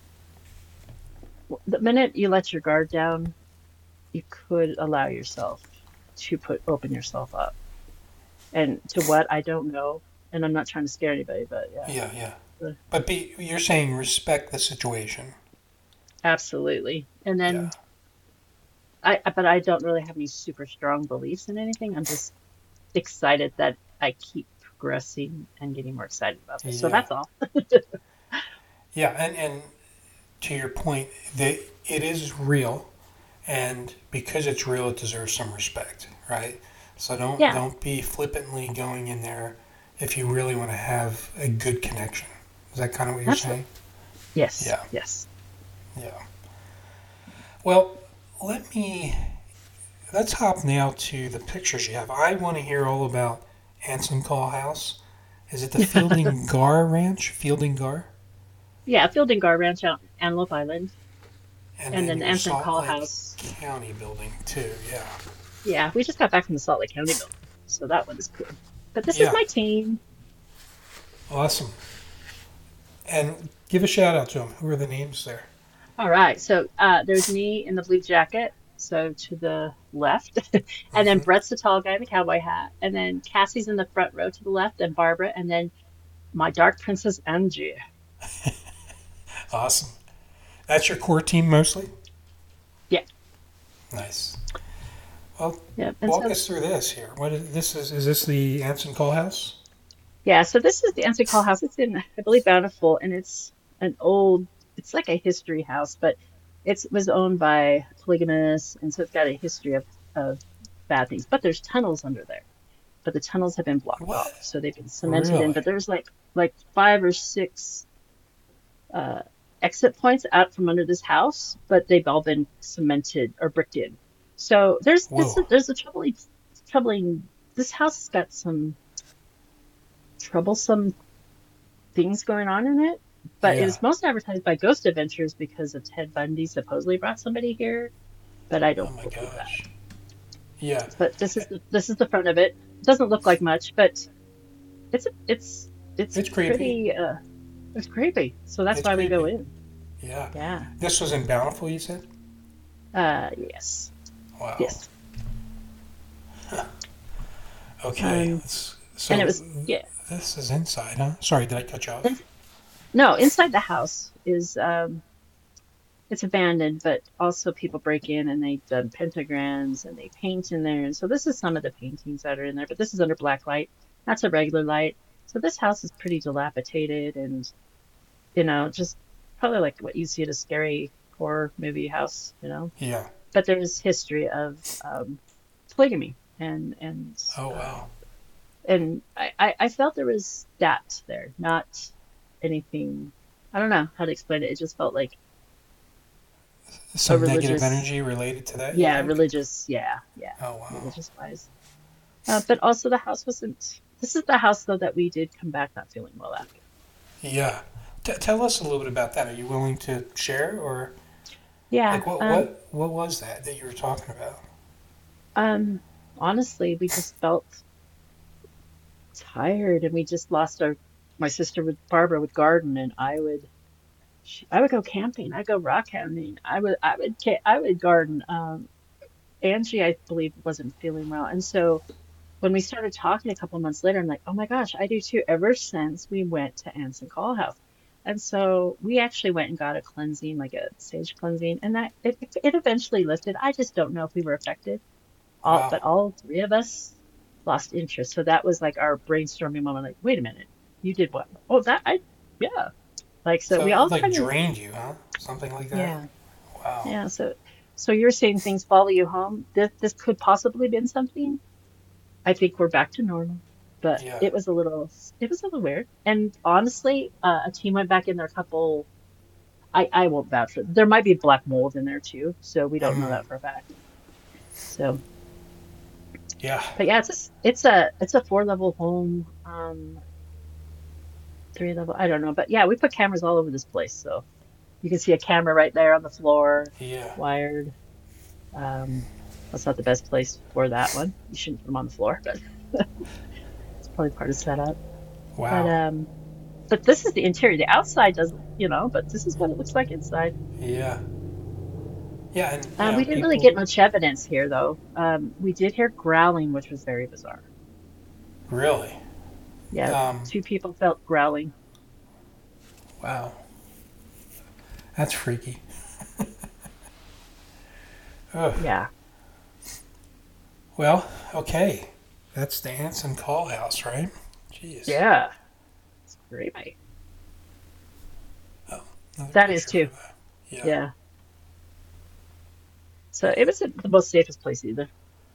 The minute you let your guard down, you could allow yourself to put open yourself up. And to what I don't know, and I'm not trying to scare anybody, but yeah, Yeah, yeah. but But be, you're saying respect the situation. absolutely. And Yeah. then I I- but I don't really have any super strong beliefs in anything. I'm just excited that I keep progressing and getting more excited about this. So Yeah. that's all. Yeah, and, and to your point, they, it is real, and because it's real, it deserves some respect, right? So don't Yeah, don't be flippantly going in there if you really want to have a good connection. Is that kind of what you're absolutely. saying? Yes, Yeah, yes. yeah. Well, let me let's hop now to the pictures you have. I want to hear all about Anson Call House. Is it the Fielding Gar Ranch? Fielding Gar? Yeah, Fielding Gar Ranch out in Antelope Island, And and then then your Anson Salt Call Lake House. County building too. Yeah. Yeah, we just got back from the Salt Lake County building, so that one is cool. But this is Yeah. my team. Awesome. And give a shout out to them. Who are the names there? All right, so uh, there's me in the blue jacket, so to the left, and then Hmm. Brett's the tall guy in the cowboy hat, and then Cassie's in the front row to the left, and Barbara, and then my dark princess Angie. Awesome. That's your core team mostly? Yeah, Nice. Well, yeah, and walk so us through this here. What is this? Is is this the Anson Call House? yeah, so this is the Anson Call House. It's in, I believe, Bountiful, and it's an old, it's like a history house, but it's was owned by polygamists, and so it's got a history of of bad things. But there's tunnels under there, but the tunnels have been blocked What? off, so they've been cemented in. Really? But there's like like five or six uh, exit points out from under this house, but they've all been cemented or bricked in. So there's this Whoa. there's a troubling troubling. This house has got some troublesome things going on in it, but it Yeah. was most advertised by Ghost Adventures because of Ted Bundy supposedly brought somebody here, but I Oh don't my believe that. gosh. Yeah. But this is the, this is the front of it. Doesn't look like much, but it's a, it's it's It's creepy. pretty uh it's creepy. So that's It's why we go creepy. in. Yeah. Yeah. This was in Bountiful, you said? Uh yes. Wow. Yes. Okay. Um Let's, and it so was yeah. this is inside, huh? Sorry, did I cut you off? No, inside the house is um it's abandoned, but also people break in and they've done pentagrams and they paint in there. And so this is some of the paintings that are in there, but this is under black light. That's a regular light. So this house is pretty dilapidated and, you know, just probably like what you see at a scary horror movie house, you know. Yeah. But there's history of um, polygamy and and Oh uh, wow. and I, I I felt there was that there, not anything. I don't know how to explain it. It just felt like a Some negative religious, energy related to that, you yeah, think? religious, yeah, yeah, Oh wow. religious wise. Uh, but also the house wasn't. This is the house though that we did come back not feeling well after. Yeah. T- tell us a little bit about that. Are you willing to share, or Yeah. like what Um. what what was that that you were talking about? Um. Honestly, we just felt tired, and we just lost our my sister would Barbara would garden, and I would she, I would go camping. I'd go rock camping. I would I would ca- I would garden. Um, Angie, I believe, wasn't feeling well, and so when we started talking a couple months later, I'm like, oh my gosh, I do too. Ever since we went to Anson Call House, and so we actually went and got a cleansing, like a sage cleansing, and that it it eventually lifted. I just don't know if we were affected. All Wow. but all three of us lost interest. So that was like our brainstorming moment. Like, wait a minute, you did what? Oh, that I yeah. Like so, So we it all like kind of drained you, huh? Something like that? yeah. Wow. Yeah, so so you're saying things follow you home. This this could possibly been something. I think we're back to normal, but Yeah. it was a little it was a little weird. And honestly, uh, a team went back in there a couple. I I won't vouch for. There might be black mold in there too, so we don't know Mm, that for a fact. So, yeah. but yeah, it's a s- it's a it's a four level home, um, three level. I don't know, but yeah, we put cameras all over this place, so you can see a camera right there on the floor, Yeah. wired. Um, that's not the best place for that one. You shouldn't put them on the floor, but it's probably part of setup. But Wow. um, but this is the interior. The outside doesn't, you know, but this is what it looks like inside. Yeah. Yeah, and you Um, we know, didn't really people get much evidence here, though. Um, we did hear growling, which was very bizarre. really. Yeah, Um, two people felt growling. wow. That's freaky. Ugh. Yeah, Well, okay. That's the Anson Call House, right? Jeez. yeah, it's creepy. Oh, another That is picture for too. that. Yeah. Yeah. So it wasn't the most safest place either.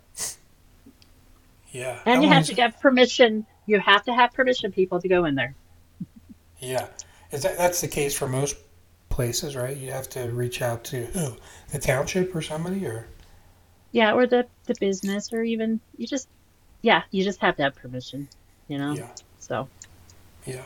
Yeah. And How you long have is to it? get permission. You have to have permission, people, to go in there. Yeah. Is that that's the case for most places, right? You have to reach out to who? The township or somebody or Yeah, or the the business, or even you just yeah, you just have to have permission, you know. yeah. So Yeah.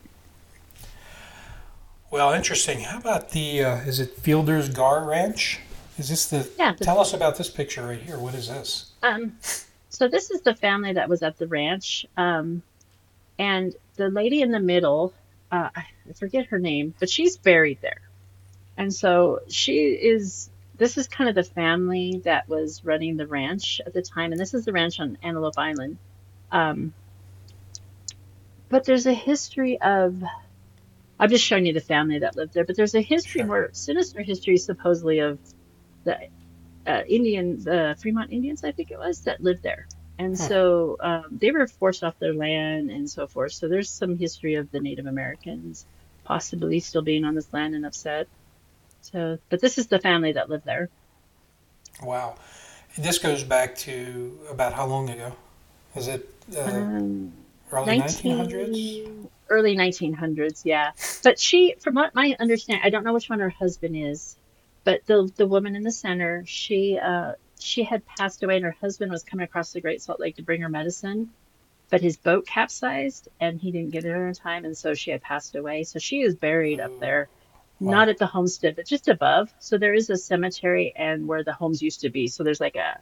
Well, interesting. How about the uh, is it Fielder's Gar Ranch? Is this the yeah, the, Tell us about this picture right here. What is this? um, so this is the family that was at the ranch, um, and the lady in the middle, uh, I forget her name, but she's buried there, and so she is. This is kind of the family that was running the ranch at the time, and this is the ranch on Antelope Island. Um, but there's a history of. I'm just showing you the family that lived there, but there's a history Sure. more sinister history supposedly of the uh, Indian, the Fremont Indians, I think it was, that lived there. And Huh. so um, they were forced off their land and so forth. So there's some history of the Native Americans possibly still being on this land and upset. So, but this is the family that lived there. Wow. This goes back to about how long ago? Is it uh, Um, early nineteen hundreds? nineteen, early nineteen hundreds, yeah. But she, from what my understanding, I don't know which one her husband is, but the the woman in the center, she uh she had passed away, and her husband was coming across the Great Salt Lake to bring her medicine, but his boat capsized and he didn't get there in time, and so she had passed away. So she is buried up Oh, there, not wow. at the homestead, but just above. So there is a cemetery and where the homes used to be. So there's like a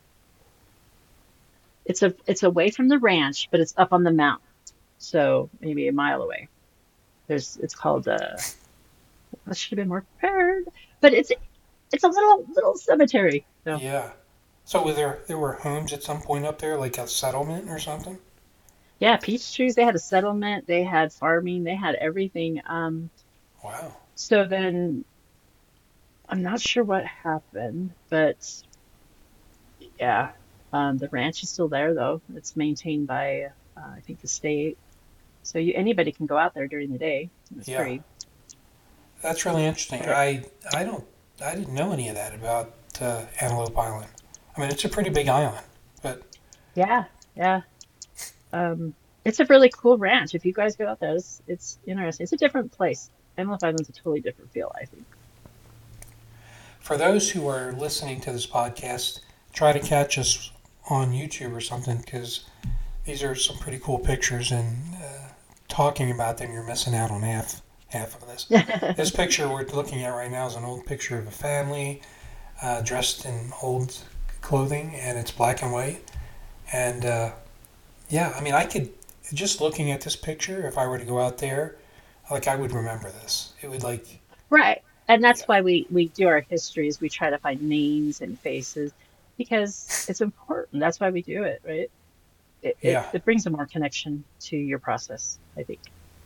it's a it's away from the ranch, but it's up on the mountain. So maybe a mile away. There's it's called uh I should have been more prepared. But it's it's a little little cemetery. So Yeah. So were there there were homes at some point up there, like a settlement or something? yeah, peach trees, they had a settlement, they had farming, they had everything. Um Wow. so then I'm not sure what happened, but yeah. Um the ranch is still there though. It's maintained by uh, I think the state. So you anybody can go out there during the day. It's Yeah. free. That's really interesting. But I I don't I didn't know any of that about uh, Antelope Island. I mean, it's a pretty big island, but yeah, yeah. Um, it's a really cool ranch. If you guys go out there, it's, it's interesting. It's a different place. Antelope Island's a totally different feel, I think. for those who are listening to this podcast, try to catch us on YouTube or something because these are some pretty cool pictures, and uh, talking about them, you're missing out on half half of this. This picture we're looking at right now is an old picture of a family uh, dressed in old clothing, and it's black and white. And uh, yeah, I mean, I could just looking at this picture, if I were to go out there, like I would remember this. It would like, Right. And yeah, that's why we we do our histories. We try to find names and faces because it's important. That's why we do it, right? It it, yeah. it brings a more connection to your process, I think.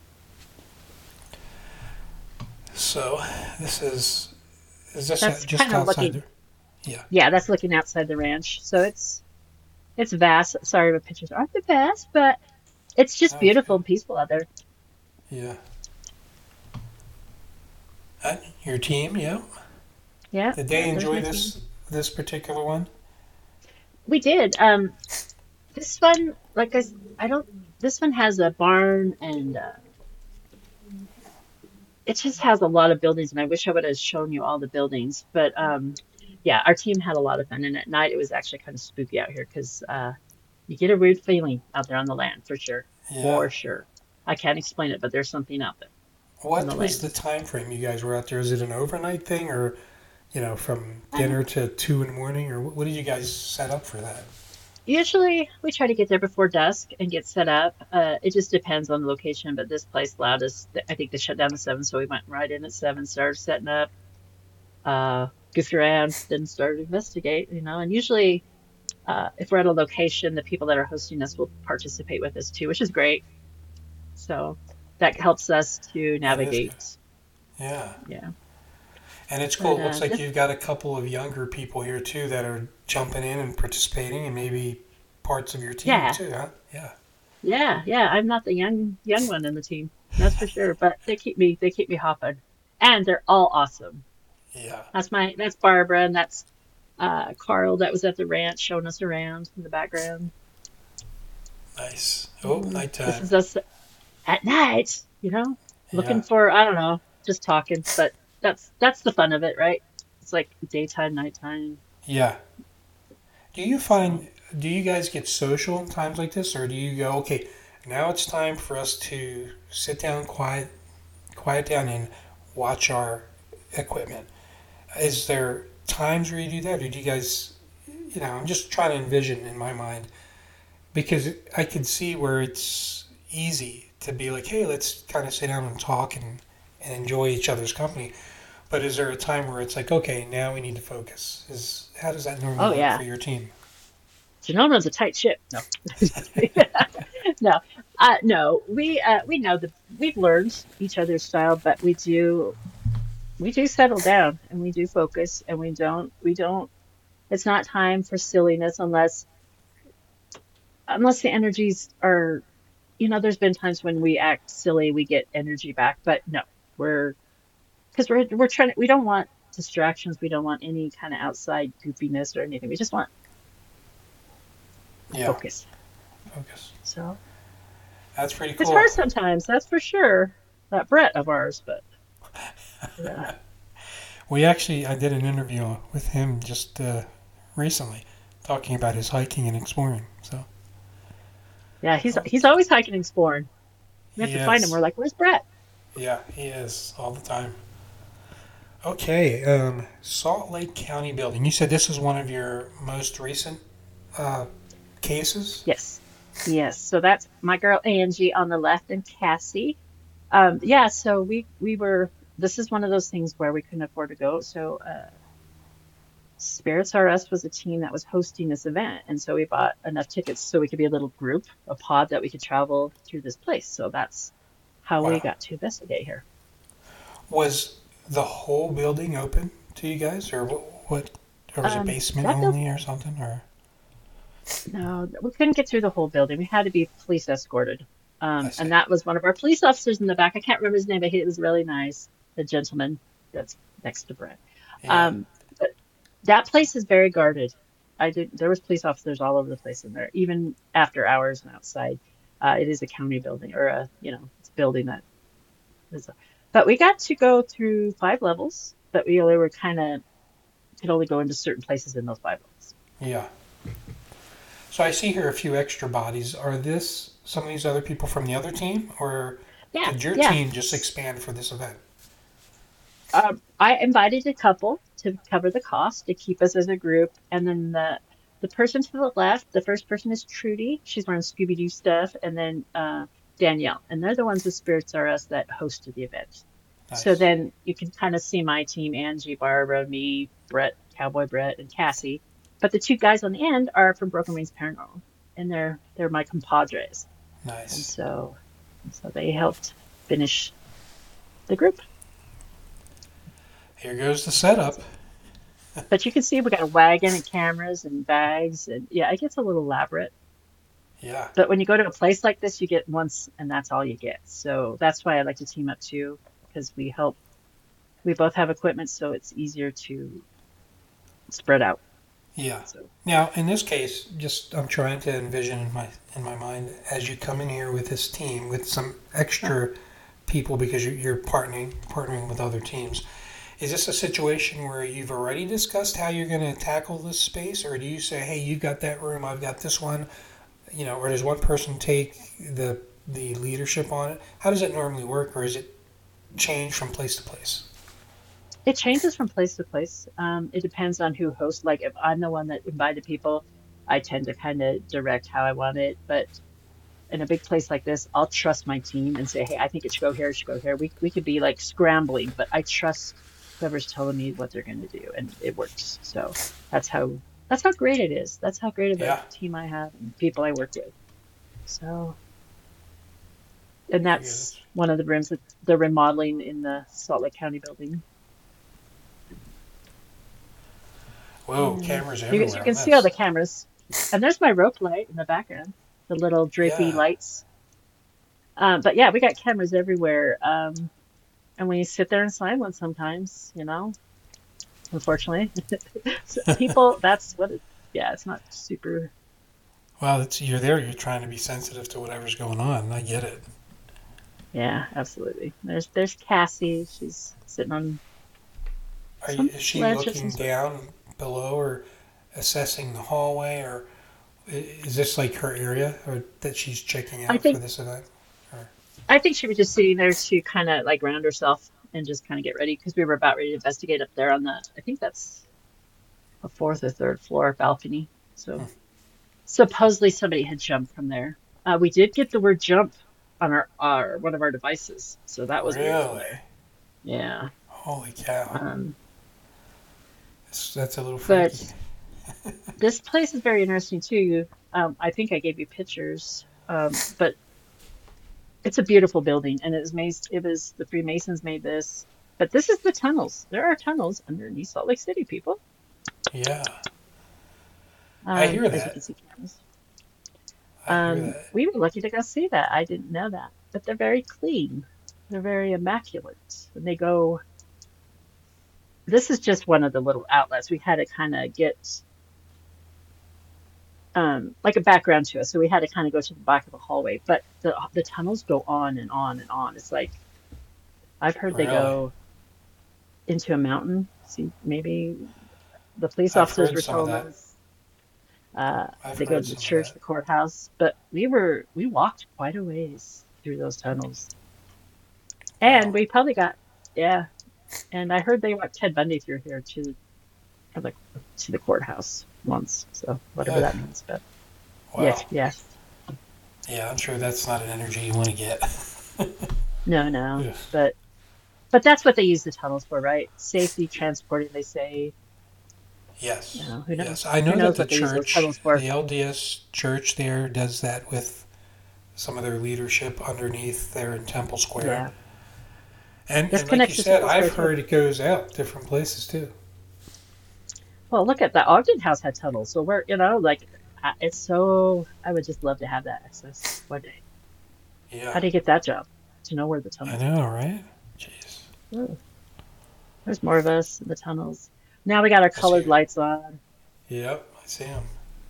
So this is is this uh, That's just kind of outside looking, there? Yeah. yeah, that's looking outside the ranch. So it's it's vast. Sorry, the pictures aren't the best, but it's just Oh, it's beautiful good. and peaceful out there. Yeah. Uh, your team, yeah. Yeah, Did yeah, they there's enjoy my team. this this particular one? We did. Um, this one, like I, s- I don't. This one has a barn and uh, it just has a lot of buildings. And I wish I would have shown you all the buildings. But um, yeah, our team had a lot of fun. And at night, it was actually kind of spooky out here because uh, you get a weird feeling out there on the land for sure, Yeah. for sure. I can't explain it, but there's something out there on the What was land. the time frame you guys were out there? Is it an overnight thing, or you know, from Um, dinner to two in the morning, or what did you guys set up for that? Usually, we try to get there before dusk and get set up. Uh, it just depends on the location, but this place allowed us. I think they shut down at seven, so we went right in at seven, started setting up, uh, goofed around, then started to investigate. You know, and usually, uh, if we're at a location, the people that are hosting us will participate with us too, which is great. So that helps us to That is good. navigate. Yeah. Yeah, And it's but cool. It looks uh, like this, you've got a couple of younger people here too that are jumping in and participating, and maybe parts of your team yeah, too, huh? Yeah. yeah, yeah. I'm not the young young one in the team, that's for sure. But they keep me they keep me hopping, and they're all awesome. Yeah. That's my that's Barbara, and that's uh, Carl that was at the ranch showing us around in the background. Nice. Oh, Mm, this nighttime. is us at night, you know, looking Yeah. for I don't know, just talking. But that's that's the fun of it, right? It's like daytime, nighttime. Yeah. Do you So find, do you guys get social in times like this, or do you go, okay, now it's time for us to sit down, quiet, quiet down, and watch our equipment? Is there times where you do that, or do you guys, you know, I'm just trying to envision in my mind because I can see where it's easy to be like, hey, let's kind of sit down and talk and, and enjoy each other's company. But is there a time where it's like, okay, now we need to focus? Is how does that normally oh look for yeah, your team? Janelle runs a tight ship. No, no, uh, no. We uh, we know that we've learned each other's style, but we do we do settle down and we do focus and we don't we don't. It's not time for silliness unless unless the energies are, you know, there's been times when we act silly, we get energy back, but no, we're because we're we're trying to, we don't want distractions, we don't want any kind of outside goofiness or anything. We just want Yeah, focus. focus. So That's pretty it's cool. hard sometimes, that's for sure. That Brett of ours, but yeah, We actually, I did an interview with him just uh, recently, talking about his hiking and exploring. So yeah, he's oh, he's always hiking and exploring. We have he to find him. We're is. like, where's Brett? Yeah, he is all the time. Okay, um, Salt Lake County building. You said this is one of your most recent uh, cases. Yes, yes. So that's my girl Angie on the left and Cassie. Um, yeah, so we we were. This is one of those things where we couldn't afford to go. So uh, Spirits R Us was a team that was hosting this event, and so we bought enough tickets so we could be a little group, a pod that we could travel through this place. So that's how we Wow. got to investigate here. Was the whole building open to you guys, or what? what or was it Um, basement that built only, or something? Or no, we couldn't get through the whole building. We had to be police escorted. I Um, see. and that was one of our police officers in the back. I can't remember his name, but he was really nice. The gentleman that's next to Brett. Yeah. Um, but that place is very guarded. I did. There was police officers all over the place in there, even after hours and outside. Uh, it is a county building, or a you know, it's a building that is. A, but we got to go through five levels, but we only were kind of could only go into certain places in those five levels. Yeah. So I see here a few extra bodies. Are this some of these other people from the other team, or Yeah, did your yeah. team just expand for this event? Um, I invited a couple to cover the cost to keep us as a group, and then the the person to the left, the first person is Trudy. She's wearing Scooby Doo stuff, and then uh, Danielle, and they're the ones with Spirits R Us that hosted the event. So Nice. then you can kind of see my team: Angie, Barbara, me, Brett, Cowboy Brett, and Cassie. But the two guys on the end are from Broken Wings Paranormal, and they're they're my compadres, and Nice. so so they helped finish the group. Here goes the setup. But you can see we got a wagon and cameras and bags, and yeah, it gets a little elaborate. Yeah. But when you go to a place like this, you get once, and that's all you get. So that's why I like to team up too, because we help. We both have equipment, so it's easier to spread out. Yeah. So Now, in this case, just I'm trying to envision in my in my mind as you come in here with this team with some extra people because you're, you're partnering partnering with other teams. Is this a situation where you've already discussed how you're going to tackle this space, or do you say, "Hey, you've got that room, I've got this one," you know, or does one person take the the leadership on it? How does it normally work, or is it change from place to place? it changes from place to place. Um, it depends on who hosts. Like if I'm the one that invited people, I tend to kind of direct how I want it. But in a big place like this, I'll trust my team and say, "Hey, I think it should go here, it should go here." We we could be like scrambling, but I trust whoever's telling me what they're going to do, and it works. So that's how that's how great it is. That's how great of a Yeah. team I have and people I work with. So, and Very good. that's one of the rooms that they're remodeling in the Salt Lake County building. Whoa, Mm. cameras You, you everywhere on can see all the this. cameras, and there's my rope light in the background, the little drapey Yeah. lights. Um, but yeah, we got cameras everywhere. Um, and we sit there in silence sometimes, you know, unfortunately. So people, that's what it, yeah, it's not super, Well, it's you're there. You're trying to be sensitive to whatever's going on. I get it. yeah, absolutely. There's there's Cassie. She's sitting on Are you, some is she ledge of some looking sort. down below or assessing the hallway, or i- is this like her area, or that she's checking I out for think this event? Or I think she was just sitting there to kind of like ground herself and just kind of get ready because we were about ready to investigate up there on the, I think that's a fourth or third floor balcony. So hmm, supposedly somebody had jumped from there. Uh, we did get the word jump on our, our one of our devices, so that was weird from really? there. Yeah. Holy cow! Um, That's, that's a little but freaky. this place is very interesting too. Um, I think I gave you pictures, um, but it's a beautiful building, and it was made. It was the Freemasons made this, but this is the tunnels. There are tunnels underneath Salt Lake City, people. Yeah, I Um, hear as you that. can see, cameras. I hear Um, that. we were lucky to go see that. I didn't know that, but they're very clean. They're very immaculate, and they go. This is just one of the little outlets. We had to kind of get um, like a background to us, so we had to kind of go to the back of the hallway. But the the tunnels go on and on and on. It's like I've heard they Really, go into a mountain. See, maybe the police I've officers heard were some of telling that. us uh, I've they go heard to the some of church, that. the courthouse, but we were we walked quite a ways through those tunnels, and Wow. we probably got yeah. And I heard they walked Ted Bundy through here to like to the courthouse once, so whatever Ugh, that means. But yes, wow. yes, Yeah, I'm sure that's not an energy you want to get. no, no, Ugh. but but that's what they use the tunnels for, right? Safety, transporting. They say, you Yes, know, who yes. knows? I Who know that knows the what they use those church, tunnels for? the L D S church there, does that with some of their leadership underneath there in Temple Square. Yeah, And this and like you connects to said, Temple I've Square too. heard it goes out different places too. Well, look at that. Ogden House had tunnels, so we're, you know, like I- it's so. I would just love to have that access one day. How Yeah, do you get that job? To know where the I tunnels know, right? Jeez. are. Ooh, there's more of us in the tunnels. Now we got our I see colored 'em. lights on, Yep, I see them.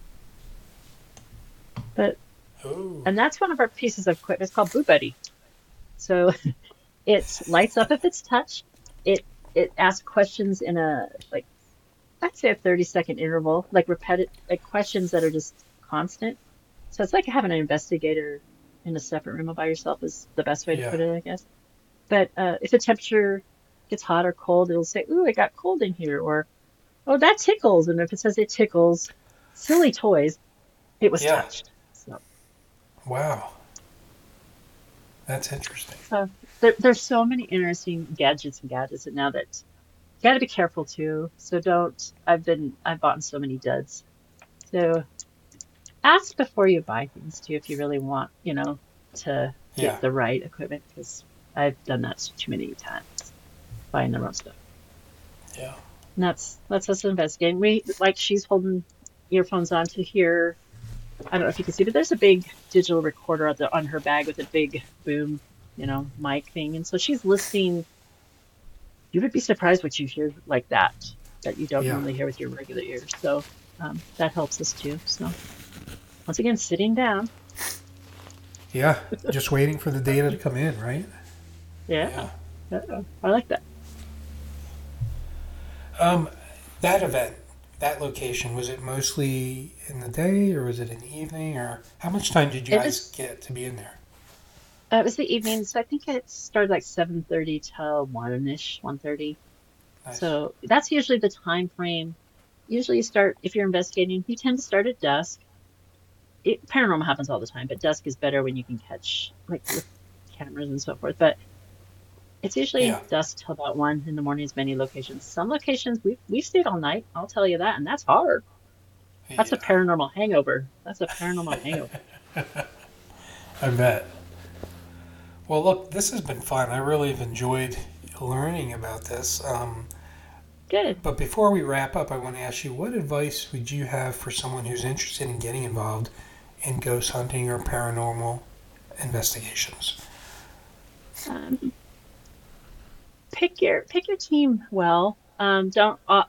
but Oh, and that's one of our pieces of equipment. It's called Boo Buddy. So it lights up if it's touched. It it asks questions in a like I'd say a thirty second interval, like repetitive like questions that are just constant. So it's like having an investigator in a separate room all by yourself is the best way to yeah. put it, I guess. But uh, if the temperature gets hot or cold, it'll say, "Ooh, it got cold in here," or "Oh, that tickles." And if it says it tickles, silly toys, it was Yeah. touched. So, Wow. That's interesting. so there, there's so many interesting gadgets and gadgets, and now that you got to be careful too. So don't. I've been I've bought so many duds. So ask before you buy things too, if you really want, you know, to Yeah. get the right equipment, because I've done that too many times, buying the wrong stuff. Yeah. And that's that's us investigating. We like she's holding earphones on to hear. I don't know if you can see, but there's a big digital recorder at the, on her bag with a big boom, you know, mic thing. And so she's listening. You would be surprised what you hear like that, that you don't Yeah. normally hear with your regular ears. So um, that helps us too. So once again, sitting down. Yeah. Just waiting for the data to come in, right? Yeah, Yeah. yeah, I like that. Um, that event, that location, was it mostly in the day or was it in the evening, or how much time did you It guys was get to be in there? uh, it was the evening, so I think it started like seven thirty till one-ish, one thirty. Nice. So that's usually the time frame. Usually you start, if you're investigating, you tend to start at dusk. It, paranormal happens all the time, but dusk is better when you can catch, like with cameras and so forth. But it's usually Yeah. dusk till about one in the morning, as many locations. Some locations we've, we've stayed all night, I'll tell you that, and that's hard. That's a Yeah. paranormal hangover. That's a paranormal hangover. I bet. Well, look, this has been fun. I really have enjoyed learning about this. Um, Good. but before we wrap up, I want to ask you, what advice would you have for someone who's interested in getting involved in ghost hunting or paranormal investigations? Um, pick your pick your team well. Um, don't uh,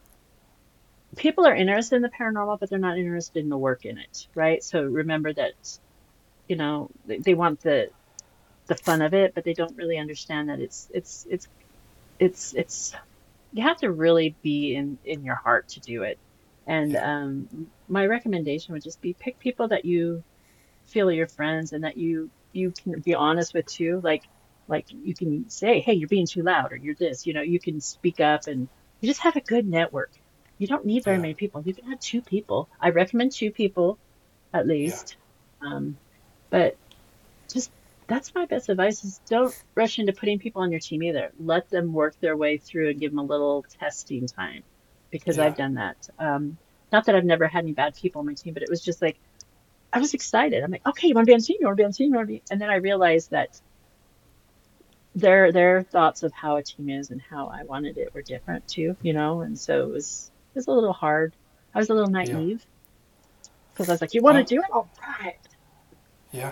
People are interested in the paranormal, but they're not interested in the work in it, right? So remember that, you know, they, they want the the fun of it, but they don't really understand that it's it's it's it's it's you have to really be in in your heart to do it. And Yeah. um, my recommendation would just be pick people that you feel are your friends and that you you can be honest with too. Like like you can say, hey, you're being too loud, or you're this. You know, you can speak up, and you just have a good network. You don't need very Yeah. many people. You can have two people. I recommend two people at Yeah. least. Um, but just that's my best advice is don't rush into putting people on your team either. Let them work their way through and give them a little testing time, because Yeah. I've done that. Um, not that I've never had any bad people on my team, but it was just like I was excited. I'm like, okay, you want to be on the team? You want to be on the team? You want to be? And then I realized that their their thoughts of how a team is and how I wanted it were different too, you know. And so it was it was a little hard. I was a little Yeah. naive because I was like, you want to Well, do it? All right. yeah.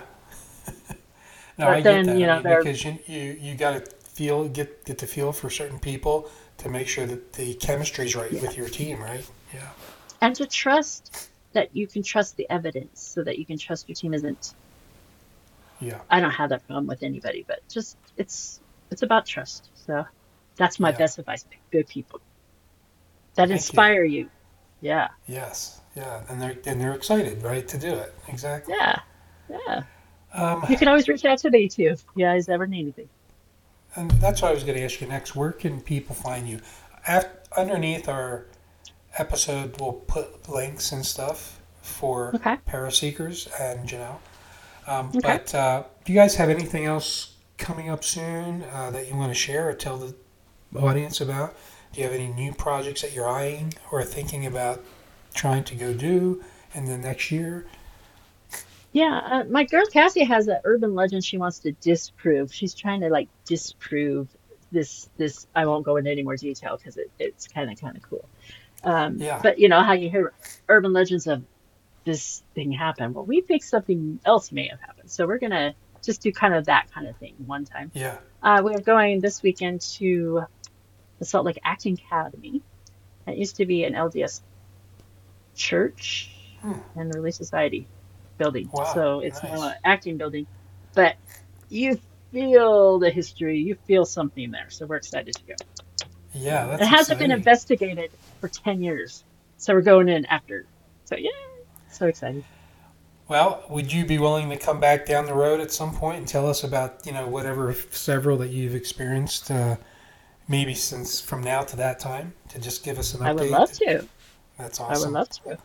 No, I But get then, that. you I know, mean, they're because you you, you got to feel get get the feel for certain people to make sure that the chemistry's right yeah. with your team, right? Yeah. And to trust that you can trust the evidence, so that you can trust your team isn't. Yeah. I don't have that problem with anybody, but just it's it's about trust. So that's my Yeah. best advice. Pick good people that Thank you. inspire you. Yeah. Yes. Yeah. And they're and they're excited, right, to do it. Exactly. Yeah. Yeah. Um, You can always reach out to me too if you guys ever need anything. and that's what I was going to ask you next. Where can people find you? Af underneath our episode, we'll put links and stuff for Okay. Paraseekers and Janelle. Um, Okay. but uh, do you guys have anything else coming up soon uh, that you want to share or tell the audience about? Do you have any new projects that you're eyeing or thinking about trying to go do in the next year? Yeah, uh, my girl Cassie has an urban legend she wants to disprove. She's trying to like disprove this this I won't go into any more detail because it, it's kind of kind of cool. Um, Yeah. but you know how you hear urban legends of this thing happened. Well, we think something else may have happened. So we're gonna just do kind of that kind of thing one time. Yeah. Uh, we're going this weekend to the Salt Lake Acting Academy. It used to be an L D S church Hmm. and Relief Society building. Wow. So it's now Nice. an acting building. But you feel the history, you feel something there. So we're excited to go. Yeah, It that's hasn't been exciting. investigated for ten years. So we're going in after. So yeah, so excited. Well, would you be willing to come back down the road at some point and tell us about, you know, whatever several that you've experienced, uh, maybe since from now to that time, to just give us an I would love update? to. That's I would awesome. love to.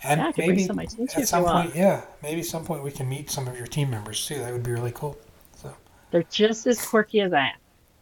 And Yeah, I could bring maybe some of my team too at if some you want. point, yeah, maybe at some point we can meet some of your team members too. That would be really cool. So, They're just as quirky as I am.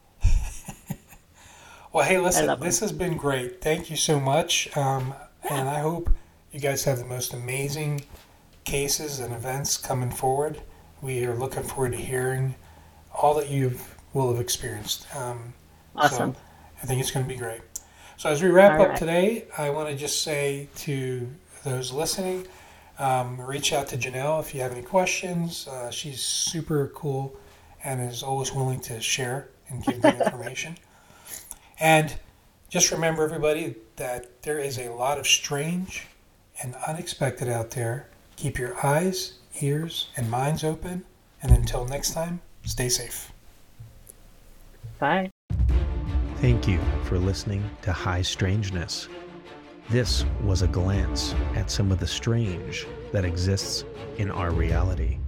well, hey, I listen, love them. this has been great. Thank you so much. Um, Yeah, and I hope you guys have the most amazing cases and events coming forward. We are looking forward to hearing all that you will have experienced. Um, so awesome. I think it's going to be great. So as we wrap All up right. today, I want to just say to those listening, um, reach out to Janelle if you have any questions. Uh, she's super cool and is always willing to share and give good information. And just remember, everybody, that there is a lot of strange and unexpected out there. Keep your eyes, ears, and minds open. And until next time, stay safe. Bye. Thank you for listening to High Strangeness. This was a glance at some of the strange that exists in our reality.